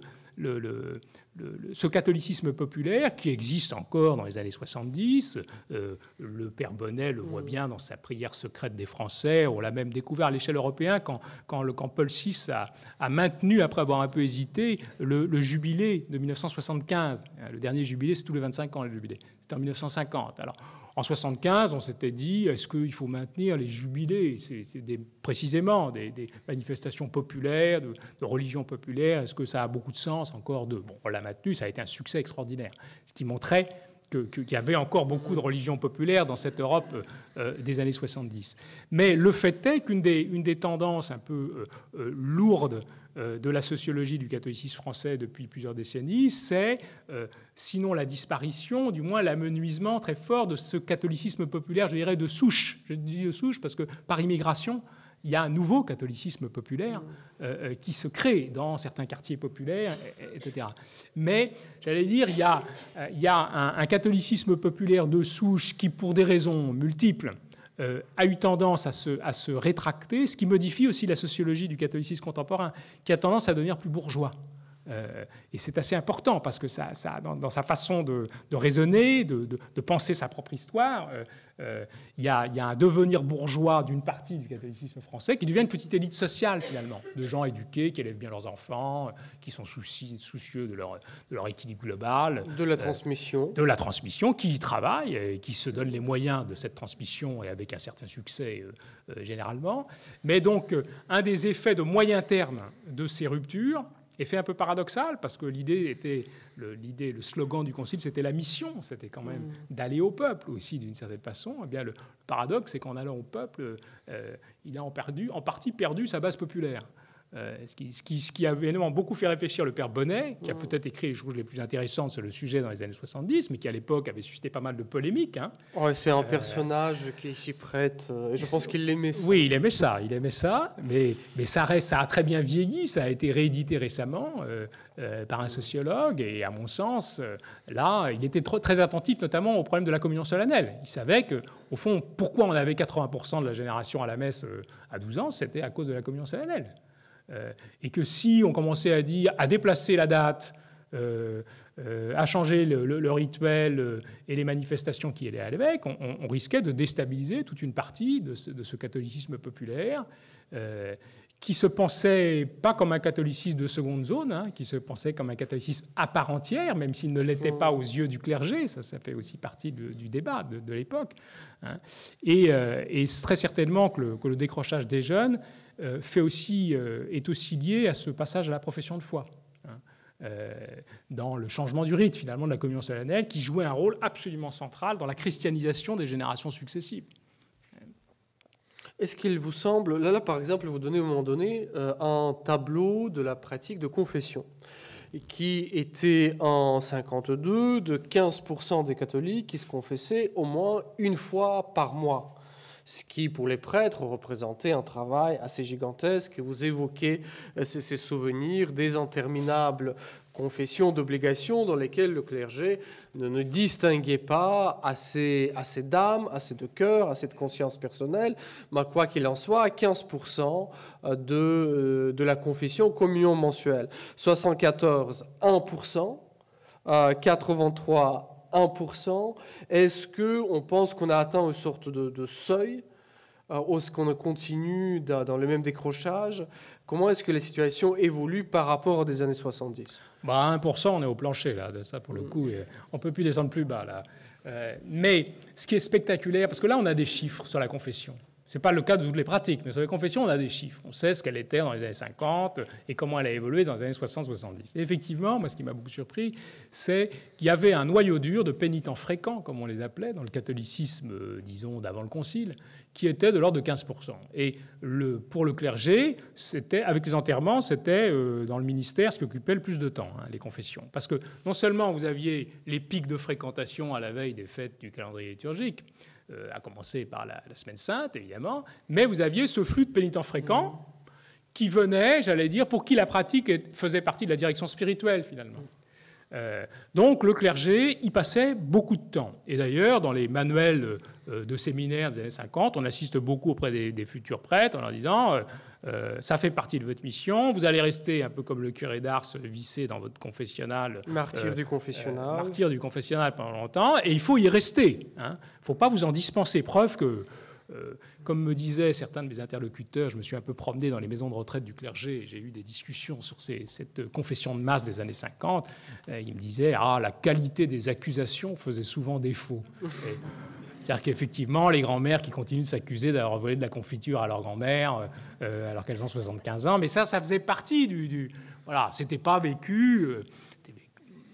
ce catholicisme populaire qui existe encore dans les années 70, le père Bonnet le voit bien dans sa prière secrète des Français, on l'a même découvert à l'échelle européenne quand Paul VI a maintenu, après avoir un peu hésité, le jubilé de 1975. Le dernier jubilé, c'est tous les 25 ans, le jubilé. C'était en 1950. Alors, en 1975, on s'était dit, est-ce qu'il faut maintenir les jubilés ? C'est précisément des manifestations populaires, de religion populaire. Est-ce que ça a beaucoup de sens encore ? Bon, on l'a maintenu, ça a été un succès extraordinaire. Ce qui montrait qu'il y avait encore beaucoup de religions populaires dans cette Europe des années 70. Mais le fait est qu'une des tendances un peu lourdes de la sociologie du catholicisme français depuis plusieurs décennies, c'est, sinon la disparition, du moins l'amenuisement très fort de ce catholicisme populaire, je dirais, de souche. Je dis de souche parce que par immigration, il y a un nouveau catholicisme populaire qui se crée dans certains quartiers populaires, etc. Mais, j'allais dire, il y a un catholicisme populaire de souche qui, pour des raisons multiples, a eu tendance à se rétracter, ce qui modifie aussi la sociologie du catholicisme contemporain, qui a tendance à devenir plus bourgeois. Et c'est assez important parce que ça dans sa façon de raisonner, de penser sa propre histoire, il y a un devenir bourgeois d'une partie du catholicisme français qui devient une petite élite sociale finalement, de gens éduqués, qui élèvent bien leurs enfants, qui sont soucieux de leur équilibre global. De la transmission. De la transmission, qui y travaillent, et qui se donnent les moyens de cette transmission et avec un certain succès généralement. Mais donc, un des effets de moyen terme de ces ruptures, effet un peu paradoxal, parce que le slogan du Concile, c'était la mission, c'était quand même d'aller au peuple aussi, d'une certaine façon. Eh bien, le paradoxe, c'est qu'en allant au peuple, il a en partie perdu sa base populaire. Ce qui a évidemment beaucoup fait réfléchir le père Bonnet, qui a peut-être écrit les choses les plus intéressantes sur le sujet dans les années 70, mais qui à l'époque avait suscité pas mal de polémiques. Hein. Ouais, c'est un personnage qui s'y prête, et je pense qu'il l'aimait ça. Oui, il aimait ça, mais ça a très bien vieilli, ça a été réédité récemment par un sociologue, et à mon sens, là, il était très attentif notamment au problème de la communion solennelle. Il savait qu'au fond, pourquoi on avait 80% de la génération à la messe à 12 ans, c'était à cause de la communion solennelle. Et que si on commençait à déplacer la date, à changer le rituel et les manifestations qui allaient à l'évêque, on risquait de déstabiliser toute une partie de ce catholicisme populaire qui se pensait pas comme un catholicisme de seconde zone, hein, qui se pensait comme un catholicisme à part entière, même s'il ne l'était pas aux yeux du clergé. Ça fait aussi partie du débat de l'époque. Hein. Et très certainement que le décrochage des jeunes est aussi lié à ce passage à la profession de foi, hein, dans le changement du rite, finalement, de la communion solennelle, qui jouait un rôle absolument central dans la christianisation des générations successives. Est-ce qu'il vous semble, là par exemple, vous donnez à un moment donné un tableau de la pratique de confession, qui était en 52 de 15% des catholiques qui se confessaient au moins une fois par mois. Ce qui, pour les prêtres, représentait un travail assez gigantesque. Vous évoquez ces souvenirs des interminables confessions d'obligations dans lesquelles le clergé ne distinguait pas assez d'âme, assez de cœur, assez de conscience personnelle. Mais quoi qu'il en soit, 15% de la confession communion mensuelle. 74, 1%, 83, 1%. Est-ce qu'on pense qu'on a atteint une sorte de seuil? Est-ce qu'on continue dans le même décrochage? Comment est-ce que la situation évolue par rapport aux années 70? 1%, on est au plancher, là, de ça, pour le coup. On ne peut plus descendre plus bas, là. Mais ce qui est spectaculaire, parce que là, on a des chiffres sur la confession. Ce n'est pas le cas de toutes les pratiques, mais sur les confessions, on a des chiffres. On sait ce qu'elle était dans les années 50 et comment elle a évolué dans les années 60-70. Et effectivement, moi, ce qui m'a beaucoup surpris, c'est qu'il y avait un noyau dur de pénitents fréquents, comme on les appelait, dans le catholicisme, disons, d'avant le Concile, qui était de l'ordre de 15%. Et pour le clergé, avec les enterrements, c'était dans le ministère ce qui occupait le plus de temps, hein, les confessions. Parce que non seulement vous aviez les pics de fréquentation à la veille des fêtes du calendrier liturgique, à commencer par la Semaine Sainte, évidemment, mais vous aviez ce flux de pénitents fréquents qui venait, j'allais dire, pour qui la pratique faisait partie de la direction spirituelle, finalement. Donc le clergé y passait beaucoup de temps. Et d'ailleurs, dans les manuels de séminaires des années 50, on assiste beaucoup auprès des futurs prêtres en leur disant ça fait partie de votre mission, vous allez rester un peu comme le curé d'Ars vissé dans votre confessionnal. Martyr du confessionnal. Martyr du confessionnal pendant longtemps, et il faut y rester. Il ne faut pas vous en dispenser. Preuve que, comme me disaient certains de mes interlocuteurs, je me suis un peu promené dans les maisons de retraite du clergé, et j'ai eu des discussions sur cette confession de masse des années 50. Ils me disaient la qualité des accusations faisait souvent défaut. C'est-à-dire qu'effectivement, les grands-mères qui continuent de s'accuser d'avoir volé de la confiture à leur grand-mère alors qu'elles ont 75 ans, mais ça faisait partie du voilà, c'était pas vécu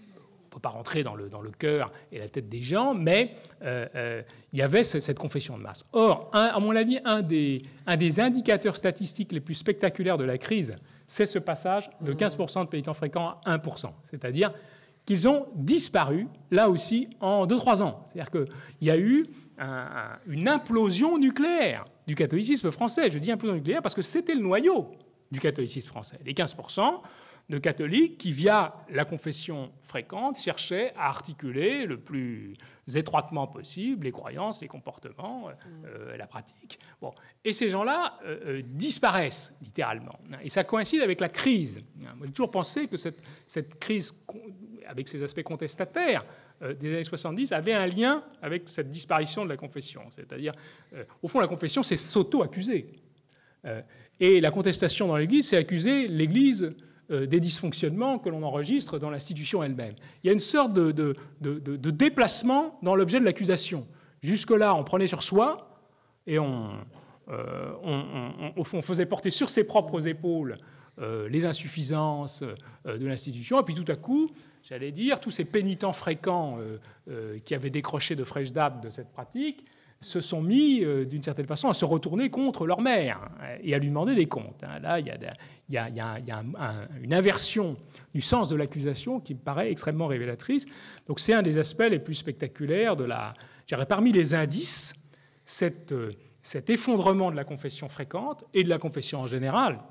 ne peut pas rentrer dans le cœur et la tête des gens, mais il y avait cette confession de masse. Or, à mon avis, un des indicateurs statistiques les plus spectaculaires de la crise, c'est ce passage de 15% de pénitents fréquents à 1%. C'est-à-dire qu'ils ont disparu, là aussi, en 2-3 ans. C'est-à-dire qu'il y a eu une implosion nucléaire du catholicisme français. Je dis implosion nucléaire parce que c'était le noyau du catholicisme français. Les 15% de catholiques qui, via la confession fréquente, cherchaient à articuler le plus étroitement possible les croyances, les comportements, la pratique. Bon. Et ces gens-là disparaissent, littéralement. Et ça coïncide avec la crise. Moi, j'ai toujours pensé que cette crise, avec ses aspects contestataires, des années 70, avait un lien avec cette disparition de la confession. C'est-à-dire, au fond, la confession, c'est s'auto-accuser. Et la contestation dans l'Église, c'est accuser l'Église des dysfonctionnements que l'on enregistre dans l'institution elle-même. Il y a une sorte de déplacement dans l'objet de l'accusation. Jusque-là, on prenait sur soi et au fond, on faisait porter sur ses propres épaules les insuffisances de l'institution. Et puis tout à coup, j'allais dire, tous ces pénitents fréquents qui avaient décroché de fraîche date de cette pratique se sont mis, d'une certaine façon, à se retourner contre leur mère et à lui demander des comptes. Là, il y a une inversion du sens de l'accusation qui me paraît extrêmement révélatrice. Donc c'est un des aspects les plus spectaculaires de la... Je dirais, parmi les indices, cet effondrement de la confession fréquente et de la confession en général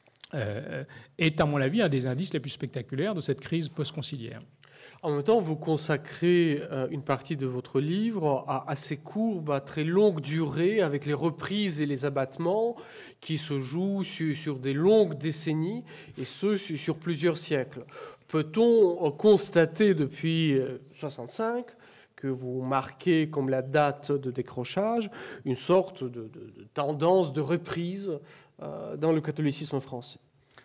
est, à mon avis, un des indices les plus spectaculaires de cette crise post-conciliaire. En même temps, vous consacrez une partie de votre livre à ces courbes à très longue durée, avec les reprises et les abattements qui se jouent sur des longues décennies, et ce, sur plusieurs siècles. Peut-on constater depuis 1965 que vous marquez comme la date de décrochage une sorte de tendance de reprise dans le catholicisme français?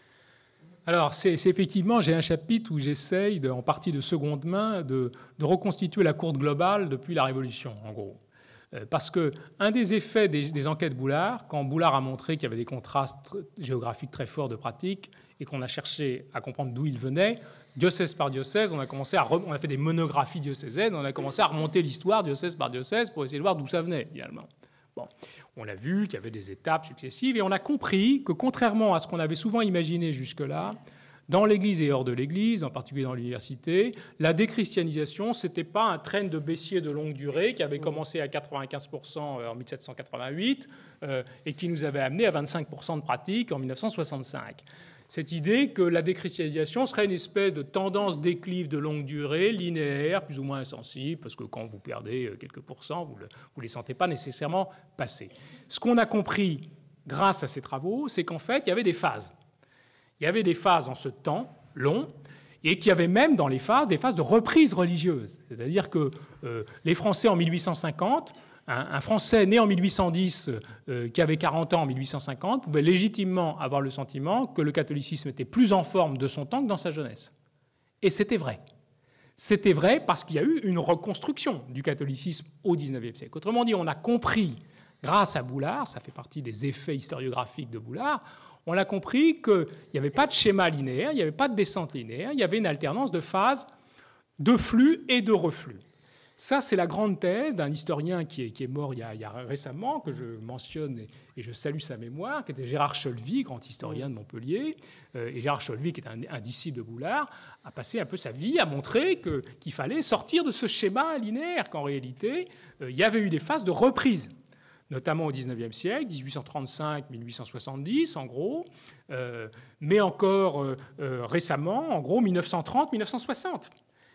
Alors, c'est effectivement, j'ai un chapitre où j'essaye, en partie de seconde main, de reconstituer la courbe globale depuis la Révolution, en gros. Parce qu'un des effets des enquêtes Boulard, quand Boulard a montré qu'il y avait des contrastes géographiques très forts de pratiques et qu'on a cherché à comprendre d'où ils venaient, diocèse par diocèse, on a fait des monographies diocésaines, on a commencé à remonter l'histoire diocèse par diocèse pour essayer de voir d'où ça venait, finalement. Bon, on a vu qu'il y avait des étapes successives et on a compris que, contrairement à ce qu'on avait souvent imaginé jusque-là, dans l'Église et hors de l'Église, en particulier dans l'université, la déchristianisation, ce n'était pas un train de baissier de longue durée qui avait commencé à 95% en 1788 et qui nous avait amené à 25% de pratique en 1965. Cette idée que la déchristianisation serait une espèce de tendance déclive de longue durée, linéaire, plus ou moins insensible, parce que quand vous perdez quelques pourcents, vous ne les sentez pas nécessairement passer. Ce qu'on a compris grâce à ces travaux, c'est qu'en fait, il y avait des phases. Il y avait des phases dans ce temps long, et qu'il y avait même dans les phases des phases de reprise religieuse. C'est-à-dire que les Français en 1850... Un Français né en 1810, qui avait 40 ans en 1850, pouvait légitimement avoir le sentiment que le catholicisme était plus en forme de son temps que dans sa jeunesse. Et c'était vrai. C'était vrai parce qu'il y a eu une reconstruction du catholicisme au XIXe siècle. Autrement dit, on a compris, grâce à Boulard, ça fait partie des effets historiographiques de Boulard, on a compris qu'il n'y avait pas de schéma linéaire, il n'y avait pas de descente linéaire, il y avait une alternance de phases, de flux et de reflux. Ça, c'est la grande thèse d'un historien qui est mort il y a récemment, que je mentionne et je salue sa mémoire, qui était Gérard Cholvy, grand historien de Montpellier. Et Gérard Cholvy, qui est un disciple de Boulard, a passé un peu sa vie à montrer qu'il fallait sortir de ce schéma linéaire, qu'en réalité, il y avait eu des phases de reprise, notamment au XIXe siècle, 1835-1870 en gros, mais encore récemment, en gros 1930-1960.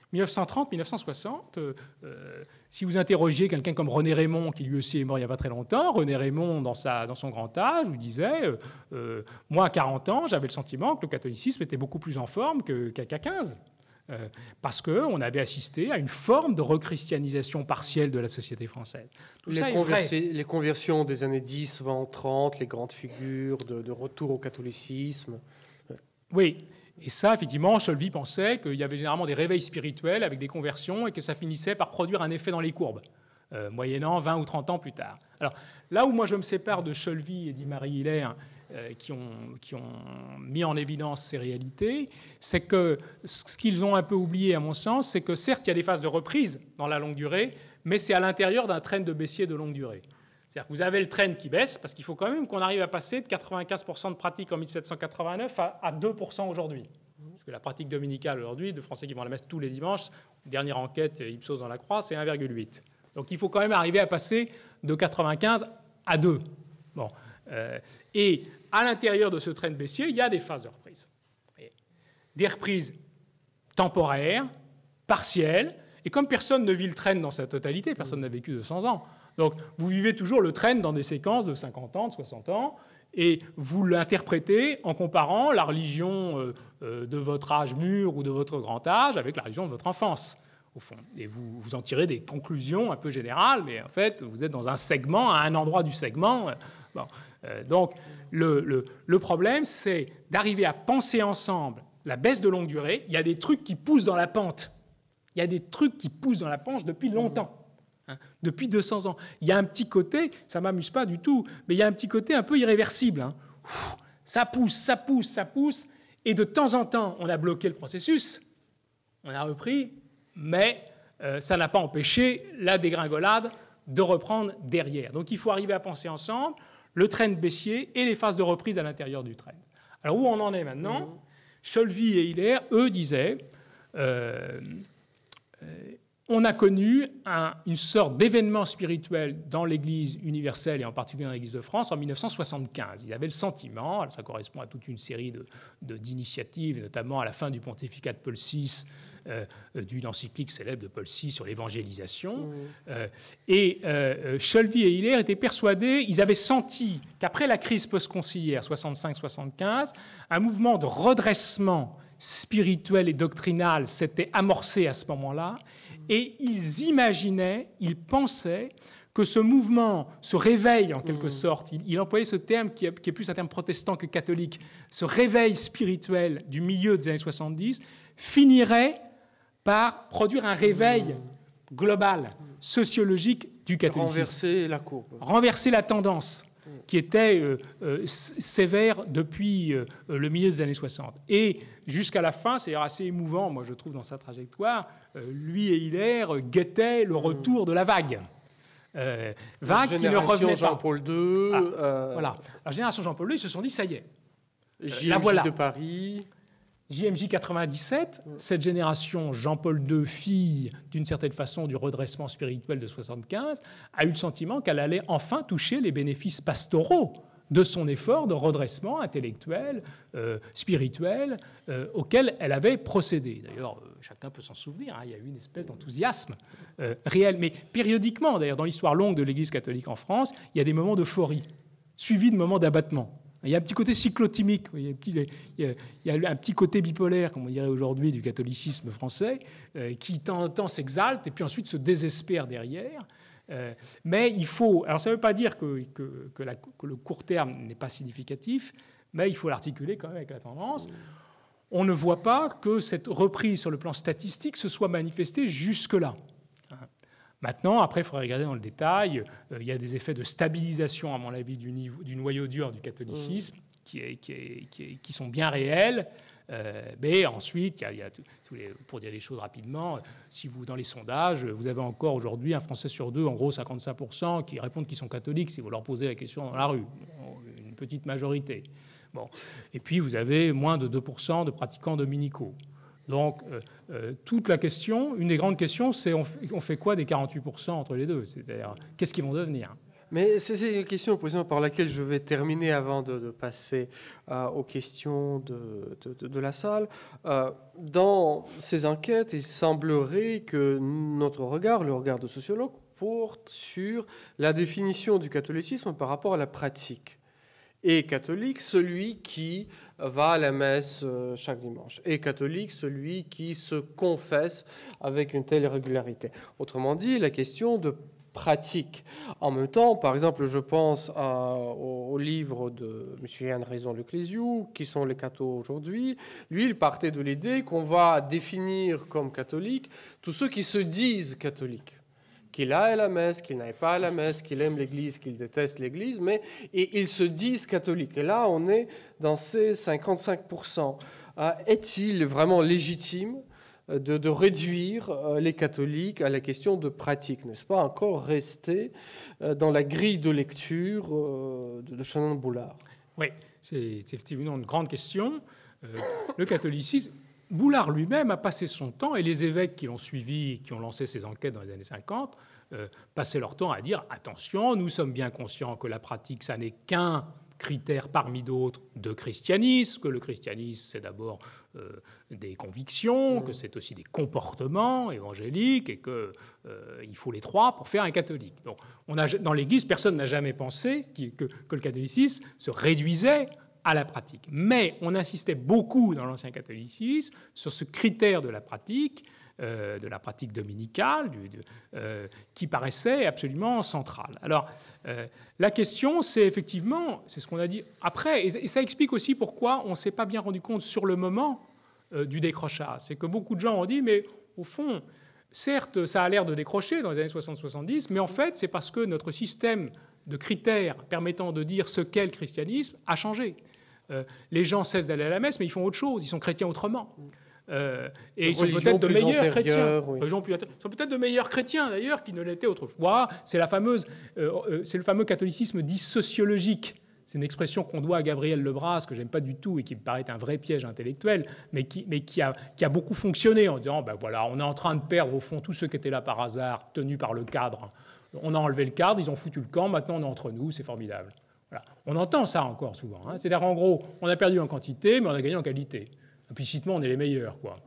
1930-1960, si vous interrogiez quelqu'un comme René Raymond, qui lui aussi est mort il n'y a pas très longtemps, René Raymond, dans son grand âge, vous disait moi, à 40 ans, j'avais le sentiment que le catholicisme était beaucoup plus en forme qu'à 15, parce qu'on avait assisté à une forme de rechristianisation partielle de la société française. Les conversions des années 10, 20, 30, les grandes figures de retour au catholicisme. Oui. Et ça, effectivement, Cholvy pensait qu'il y avait généralement des réveils spirituels avec des conversions et que ça finissait par produire un effet dans les courbes, moyennant 20 ou 30 ans plus tard. Alors, là où moi je me sépare de Cholvy et d'Yves-Marie Hilaire, qui ont mis en évidence ces réalités, c'est que ce qu'ils ont un peu oublié, à mon sens, c'est que certes, il y a des phases de reprise dans la longue durée, mais c'est à l'intérieur d'un trend de baissier de longue durée. C'est-à-dire que vous avez le trend qui baisse, parce qu'il faut quand même qu'on arrive à passer de 95% de pratique en 1789 à 2% aujourd'hui. Parce que la pratique dominicale aujourd'hui, de Français qui vont à la messe tous les dimanches, dernière enquête Ipsos dans la Croix, c'est 1,8. Donc il faut quand même arriver à passer de 95 à 2. Bon. Et à l'intérieur de ce trend baissier, il y a des phases de reprise. Des reprises temporaires, partielles, et comme personne ne vit le trend dans sa totalité, personne n'a vécu 200 ans, donc vous vivez toujours le trend dans des séquences de 50 ans, de 60 ans, et vous l'interprétez en comparant la religion de votre âge mûr ou de votre grand âge avec la religion de votre enfance, au fond. Et vous en tirez des conclusions un peu générales, mais en fait, vous êtes dans un segment, à un endroit du segment. Bon. Donc, le problème, c'est d'arriver à penser ensemble la baisse de longue durée. Il y a des trucs qui poussent dans la pente. Il y a des trucs qui poussent dans la pente depuis longtemps. Depuis 200 ans. Il y a un petit côté, ça ne m'amuse pas du tout, mais il y a un petit côté un peu irréversible. Ça pousse, ça pousse, ça pousse, et de temps en temps, on a bloqué le processus, on a repris, mais ça n'a pas empêché la dégringolade de reprendre derrière. Donc il faut arriver à penser ensemble le trend baissier et les phases de reprise à l'intérieur du trend. Alors où on en est maintenant ? Scholvy et Hiller, eux, disaient... on a connu une sorte d'événement spirituel dans l'Église universelle et en particulier dans l'Église de France en 1975. Ils avaient le sentiment, alors ça correspond à toute une série d'initiatives, notamment à la fin du pontificat de Paul VI, d'une encyclique célèbre de Paul VI sur l'évangélisation. Et Scholvy et Hiller étaient persuadés, ils avaient senti qu'après la crise post-conciliaire 65-75, un mouvement de redressement spirituel et doctrinal s'était amorcé à ce moment-là. Et ils imaginaient, ils pensaient que ce mouvement, ce réveil en quelque sorte, il employait ce terme qui est plus un terme protestant que catholique, ce réveil spirituel du milieu des années 70 finirait par produire un réveil global, sociologique du catholicisme. Renverser la courbe. Renverser la tendance qui était sévère depuis le milieu des années 60. Et jusqu'à la fin, c'est assez émouvant, moi je trouve, dans sa trajectoire, lui et Hiller guettaient le retour de la vague. Vague qui ne revenait pas. Jean-Paul II. Voilà. La génération Jean-Paul II, ils se sont dit, ça y est. JMJ la voilà. de Paris. JMJ 97, cette génération Jean-Paul II, fille d'une certaine façon du redressement spirituel de 75, a eu le sentiment qu'elle allait enfin toucher les bénéfices pastoraux de son effort de redressement intellectuel, spirituel, auquel elle avait procédé. D'ailleurs, chacun peut s'en souvenir, il y a eu une espèce d'enthousiasme réel. Mais périodiquement, d'ailleurs, dans l'histoire longue de l'Église catholique en France, il y a des moments d'euphorie, suivis de moments d'abattement. Il y a un petit côté cyclotimique, il y a un petit côté bipolaire, comme on dirait aujourd'hui, du catholicisme français, qui de temps en temps s'exalte et puis ensuite se désespère derrière. Mais il faut... Alors ça ne veut pas dire que le court terme n'est pas significatif, mais il faut l'articuler quand même avec la tendance. On ne voit pas que cette reprise sur le plan statistique se soit manifestée jusque-là. Maintenant, après, il faudrait regarder dans le détail. Il y a des effets de stabilisation, à mon avis, du noyau dur du catholicisme qui sont bien réels. Mais ensuite, il y a pour dire les choses rapidement, si vous, dans les sondages, vous avez encore aujourd'hui un Français sur deux, en gros 55%, qui répondent qu'ils sont catholiques si vous leur posez la question dans la rue. Une petite majorité. Bon. Et puis, vous avez moins de 2% de pratiquants dominicaux. Donc, toute la question, une des grandes questions, c'est on fait quoi des 48% entre les deux ? C'est-à-dire, qu'est-ce qu'ils vont devenir ? Mais c'est une question, président, par laquelle je vais terminer avant de passer aux questions de la salle. Dans ces enquêtes, il semblerait que notre regard, le regard de sociologue, porte sur la définition du catholicisme par rapport à la pratique. Et catholique, celui qui va à la messe chaque dimanche. Et catholique, celui qui se confesse avec une telle régularité. Autrement dit, la question de pratique. En même temps, par exemple, je pense au livre de M. Yann Raison-Leclésiou, qui sont les cathos aujourd'hui. Lui, il partait de l'idée qu'on va définir comme catholique tous ceux qui se disent catholiques, qu'il aille à la messe, qu'il n'aille pas à la messe, qu'il aime l'Église, qu'il déteste l'Église, et ils se disent catholiques. Et là, on est dans ces 55%. Est-il vraiment légitime de réduire les catholiques à la question de pratique? N'est-ce pas encore rester dans la grille de lecture de Shannon Boulard? Oui, c'est effectivement une grande question. Le catholicisme, Boulard lui-même a passé son temps, et les évêques qui l'ont suivi, qui ont lancé ces enquêtes dans les années 50, passaient leur temps à dire « Attention, nous sommes bien conscients que la pratique, ça n'est qu'un critère parmi d'autres de christianisme, que le christianisme, c'est d'abord des convictions, que c'est aussi des comportements évangéliques, et qu'il faut les trois pour faire un catholique. » Donc, dans l'Église, personne n'a jamais pensé que le catholicisme se réduisait à la pratique. Mais on insistait beaucoup dans l'ancien catholicisme sur ce critère de la pratique dominicale, qui paraissait absolument central. Alors, la question, c'est effectivement, c'est ce qu'on a dit après, et ça explique aussi pourquoi on ne s'est pas bien rendu compte sur le moment du décrochage. C'est que beaucoup de gens ont dit, mais au fond, certes, ça a l'air de décrocher dans les années 60-70, mais en fait, c'est parce que notre système de critères permettant de dire ce qu'est le christianisme a changé. Les gens cessent d'aller à la messe, mais ils font autre chose, ils sont chrétiens autrement. Et ils sont peut-être de meilleurs chrétiens. Oui. Ils sont peut-être de meilleurs chrétiens, d'ailleurs, qu'ils ne l'étaient autrefois. C'est le fameux catholicisme dit sociologique. C'est une expression qu'on doit à Gabriel Lebras, que j'aime pas du tout et qui me paraît un vrai piège intellectuel, mais qui a beaucoup fonctionné en disant, ben voilà, on est en train de perdre, au fond, tous ceux qui étaient là par hasard, tenus par le cadre. On a enlevé le cadre, ils ont foutu le camp, maintenant on est entre nous, c'est formidable. Voilà. On entend ça encore souvent. Hein. C'est-à-dire, en gros, on a perdu en quantité, mais on a gagné en qualité. Implicitement, on est les meilleurs, quoi.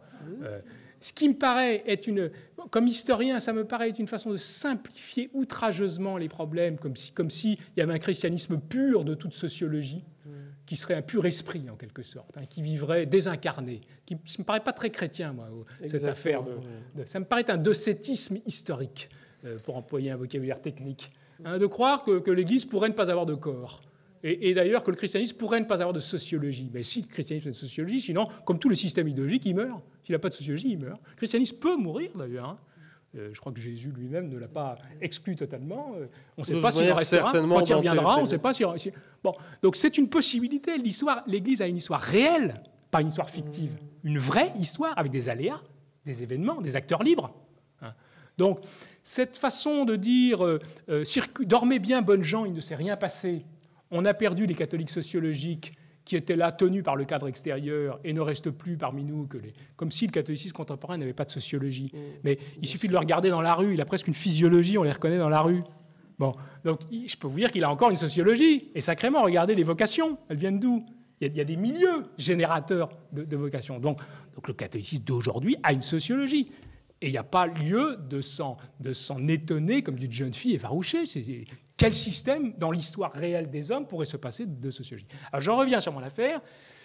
Ce qui me paraît comme historien, ça me paraît être une façon de simplifier outrageusement les problèmes, comme s'il y avait un christianisme pur de toute sociologie, qui serait un pur esprit, en quelque sorte, hein, qui vivrait désincarné. Ça ne me paraît pas très chrétien, moi, cette affaire. Ça me paraît un docétisme historique, pour employer un vocabulaire technique, hein, de croire que l'Église pourrait ne pas avoir de corps. Et d'ailleurs, que le christianisme pourrait ne pas avoir de sociologie. Mais si le christianisme a de sociologie, sinon, comme tous les systèmes idéologiques, il meurt. S'il n'a pas de sociologie, il meurt. Le christianisme peut mourir, d'ailleurs. Hein. Je crois que Jésus lui-même ne l'a pas exclu totalement. On ne sait pas s'il en restera. Quand il reviendra, on ne sait pas si... Bon, donc c'est une possibilité. L'Église a une histoire réelle, pas une histoire fictive. Une vraie histoire avec des aléas, des événements, des acteurs libres. Hein. Donc, cette façon de dire « dormez bien, bonnes gens, il ne s'est rien passé », on a perdu les catholiques sociologiques qui étaient là, tenus par le cadre extérieur, et ne restent plus parmi nous comme si le catholicisme contemporain n'avait pas de sociologie. Mais il suffit de le regarder dans la rue, il a presque une physiologie, on les reconnaît dans la rue. Bon, donc je peux vous dire qu'il a encore une sociologie, et sacrément, regardez les vocations, elles viennent d'où ? Il y a des milieux générateurs de vocations. Donc le catholicisme d'aujourd'hui a une sociologie. Et il n'y a pas lieu de s'en étonner comme d'une jeune fille effarouchée. Quel système, dans l'histoire réelle des hommes, pourrait se passer de sociologie ? Alors, j'en reviens sur mon affaire.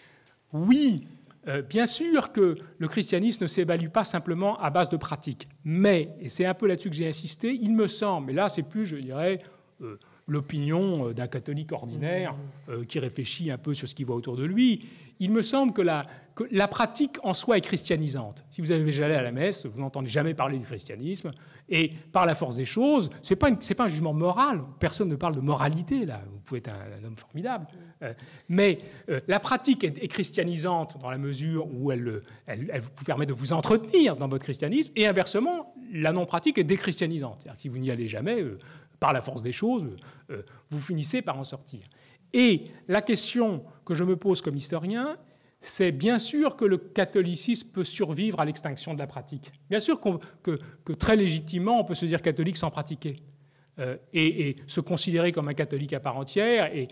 Oui, bien sûr que le christianisme ne s'évalue pas simplement à base de pratique. Mais, et c'est un peu là-dessus que j'ai insisté, il me semble, et là, c'est plus, je dirais, l'opinion d'un catholique ordinaire qui réfléchit un peu sur ce qu'il voit autour de lui, il me semble que la pratique en soi est christianisante. Si vous avez déjà allé à la messe, vous n'entendez jamais parler du christianisme, et par la force des choses, c'est pas un jugement moral, personne ne parle de moralité, là, vous pouvez être un homme formidable, mais la pratique est christianisante dans la mesure où elle vous permet de vous entretenir dans votre christianisme, et inversement, la non-pratique est déchristianisante. C'est-à-dire que si vous n'y allez jamais, par la force des choses, vous finissez par en sortir. Et la question que je me pose comme historien, c'est bien sûr que le catholicisme peut survivre à l'extinction de la pratique. Bien sûr que très légitimement, on peut se dire catholique sans pratiquer et se considérer comme un catholique à part entière, et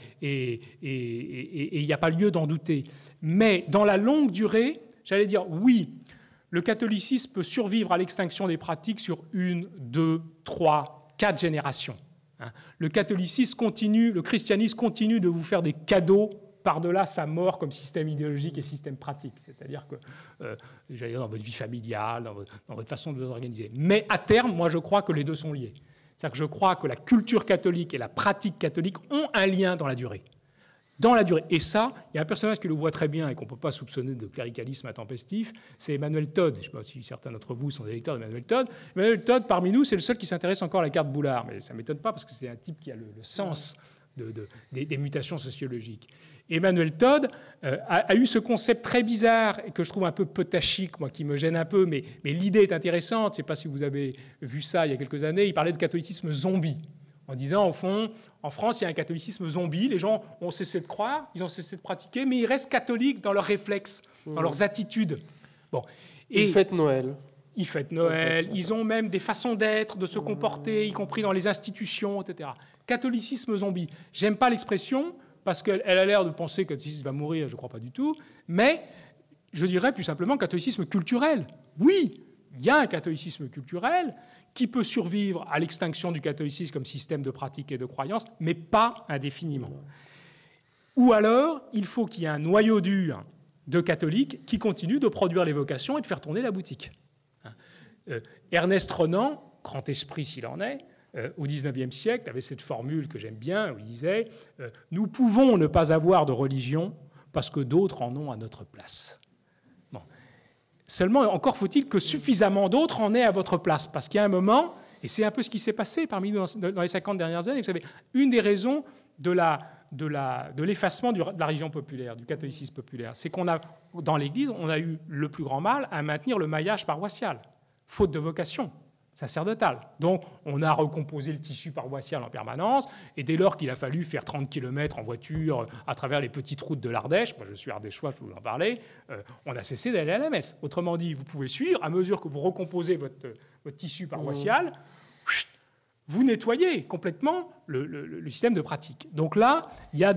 il n'y a pas lieu d'en douter. Mais dans la longue durée, j'allais dire oui, le catholicisme peut survivre à l'extinction des pratiques sur 1, 2, 3, 4 générations. Le catholicisme continue, le christianisme continue de vous faire des cadeaux par-delà sa mort comme système idéologique et système pratique. C'est-à-dire que, j'allais dire, dans votre vie familiale, dans votre façon de vous organiser. Mais à terme, moi, je crois que les deux sont liés. C'est-à-dire que je crois que la culture catholique et la pratique catholique ont un lien dans la durée. dans la durée. Et ça, il y a un personnage qui le voit très bien et qu'on ne peut pas soupçonner de cléricalisme intempestif, c'est Emmanuel Todd. Je ne sais pas si certains d'entre vous sont des lecteurs d'Emmanuel Todd. Emmanuel Todd, parmi nous, c'est le seul qui s'intéresse encore à la carte Boulard. Mais ça ne m'étonne pas parce que c'est un type qui a le sens des mutations sociologiques. Emmanuel Todd a eu ce concept très bizarre et que je trouve un peu potachique, moi, qui me gêne un peu, mais l'idée est intéressante. Je ne sais pas si vous avez vu ça il y a quelques années. Il parlait de catholicisme zombie, en disant, au fond, en France, il y a un catholicisme zombie. Les gens ont cessé de croire, ils ont cessé de pratiquer, mais ils restent catholiques dans leurs réflexes, dans leurs attitudes. Bon. Et ils fêtent Noël. Ils fêtent Noël, ils ont même des façons d'être, de se comporter, y compris dans les institutions, etc. Catholicisme zombie. J'aime pas l'expression, parce qu'elle a l'air de penser que le catholicisme va mourir, je ne crois pas du tout, mais je dirais plus simplement catholicisme culturel. Oui, il y a un catholicisme culturel qui peut survivre à l'extinction du catholicisme comme système de pratique et de croyance, mais pas indéfiniment. Ou alors, il faut qu'il y ait un noyau dur de catholiques qui continue de produire les vocations et de faire tourner la boutique. Ernest Renan, grand esprit s'il en est, au XIXe siècle, avait cette formule que j'aime bien, où il disait « Nous pouvons ne pas avoir de religion parce que d'autres en ont à notre place. » Bon. Seulement, encore faut-il que suffisamment d'autres en aient à votre place, parce qu'il y a un moment, et c'est un peu ce qui s'est passé parmi nous dans les 50 dernières années, vous savez, une des raisons de l'effacement de la religion populaire, du catholicisme populaire, c'est qu'on a, dans l'Église, on a eu le plus grand mal à maintenir le maillage paroissial, faute de vocation sacerdotale. Donc, on a recomposé le tissu paroissial en permanence, et dès lors qu'il a fallu faire 30 km en voiture à travers les petites routes de l'Ardèche, moi je suis ardéchois, je peux vous en parler, on a cessé d'aller à la messe. Autrement dit, vous pouvez suivre, à mesure que vous recomposez votre tissu paroissial, vous nettoyez complètement le système de pratique. Donc là, il y a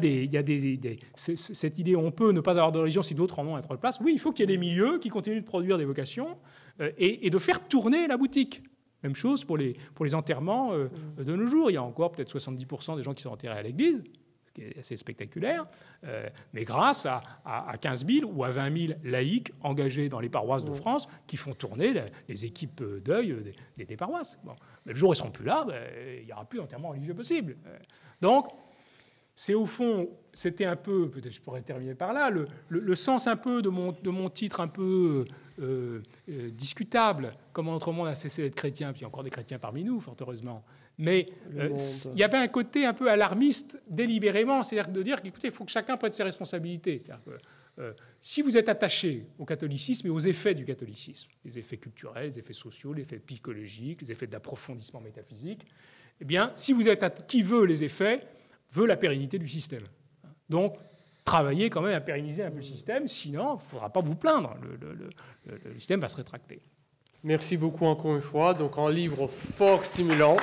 cette idée, on peut ne pas avoir de religion si d'autres en ont à notre place. Oui, il faut qu'il y ait des milieux qui continuent de produire des vocations et de faire tourner la boutique. Même chose pour les enterrements de nos jours. Il y a encore peut-être 70% des gens qui sont enterrés à l'église, ce qui est assez spectaculaire, mais grâce à 15 000 ou à 20 000 laïcs engagés dans les paroisses de France qui font tourner les équipes deuil des paroisses. Bon. Mais le jour où ils ne seront plus là, il n'y aura plus d'enterrement religieux possible. Donc, c'est au fond, c'était un peu, peut-être je pourrais terminer par là, le sens un peu de mon titre un peu discutable, comment notre monde a cessé d'être chrétien, puis il y a encore des chrétiens parmi nous, fort heureusement. Mais il y avait un côté un peu alarmiste délibérément, c'est-à-dire de dire qu'écoutez, il faut que chacun prenne ses responsabilités. C'est-à-dire que si vous êtes attaché au catholicisme et aux effets du catholicisme, les effets culturels, les effets sociaux, les effets psychologiques, les effets d'approfondissement métaphysique, eh bien, si vous êtes qui veut les effets, veut la pérennité du système. Donc, travaillez quand même à pérenniser un peu le système, sinon, il ne faudra pas vous plaindre. Le système va se rétracter. Merci beaucoup encore une fois. Donc, un livre fort stimulant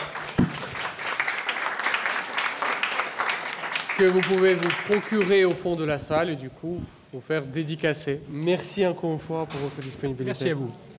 que vous pouvez vous procurer au fond de la salle et du coup, vous faire dédicacer. Merci encore une fois pour votre disponibilité. Merci à vous.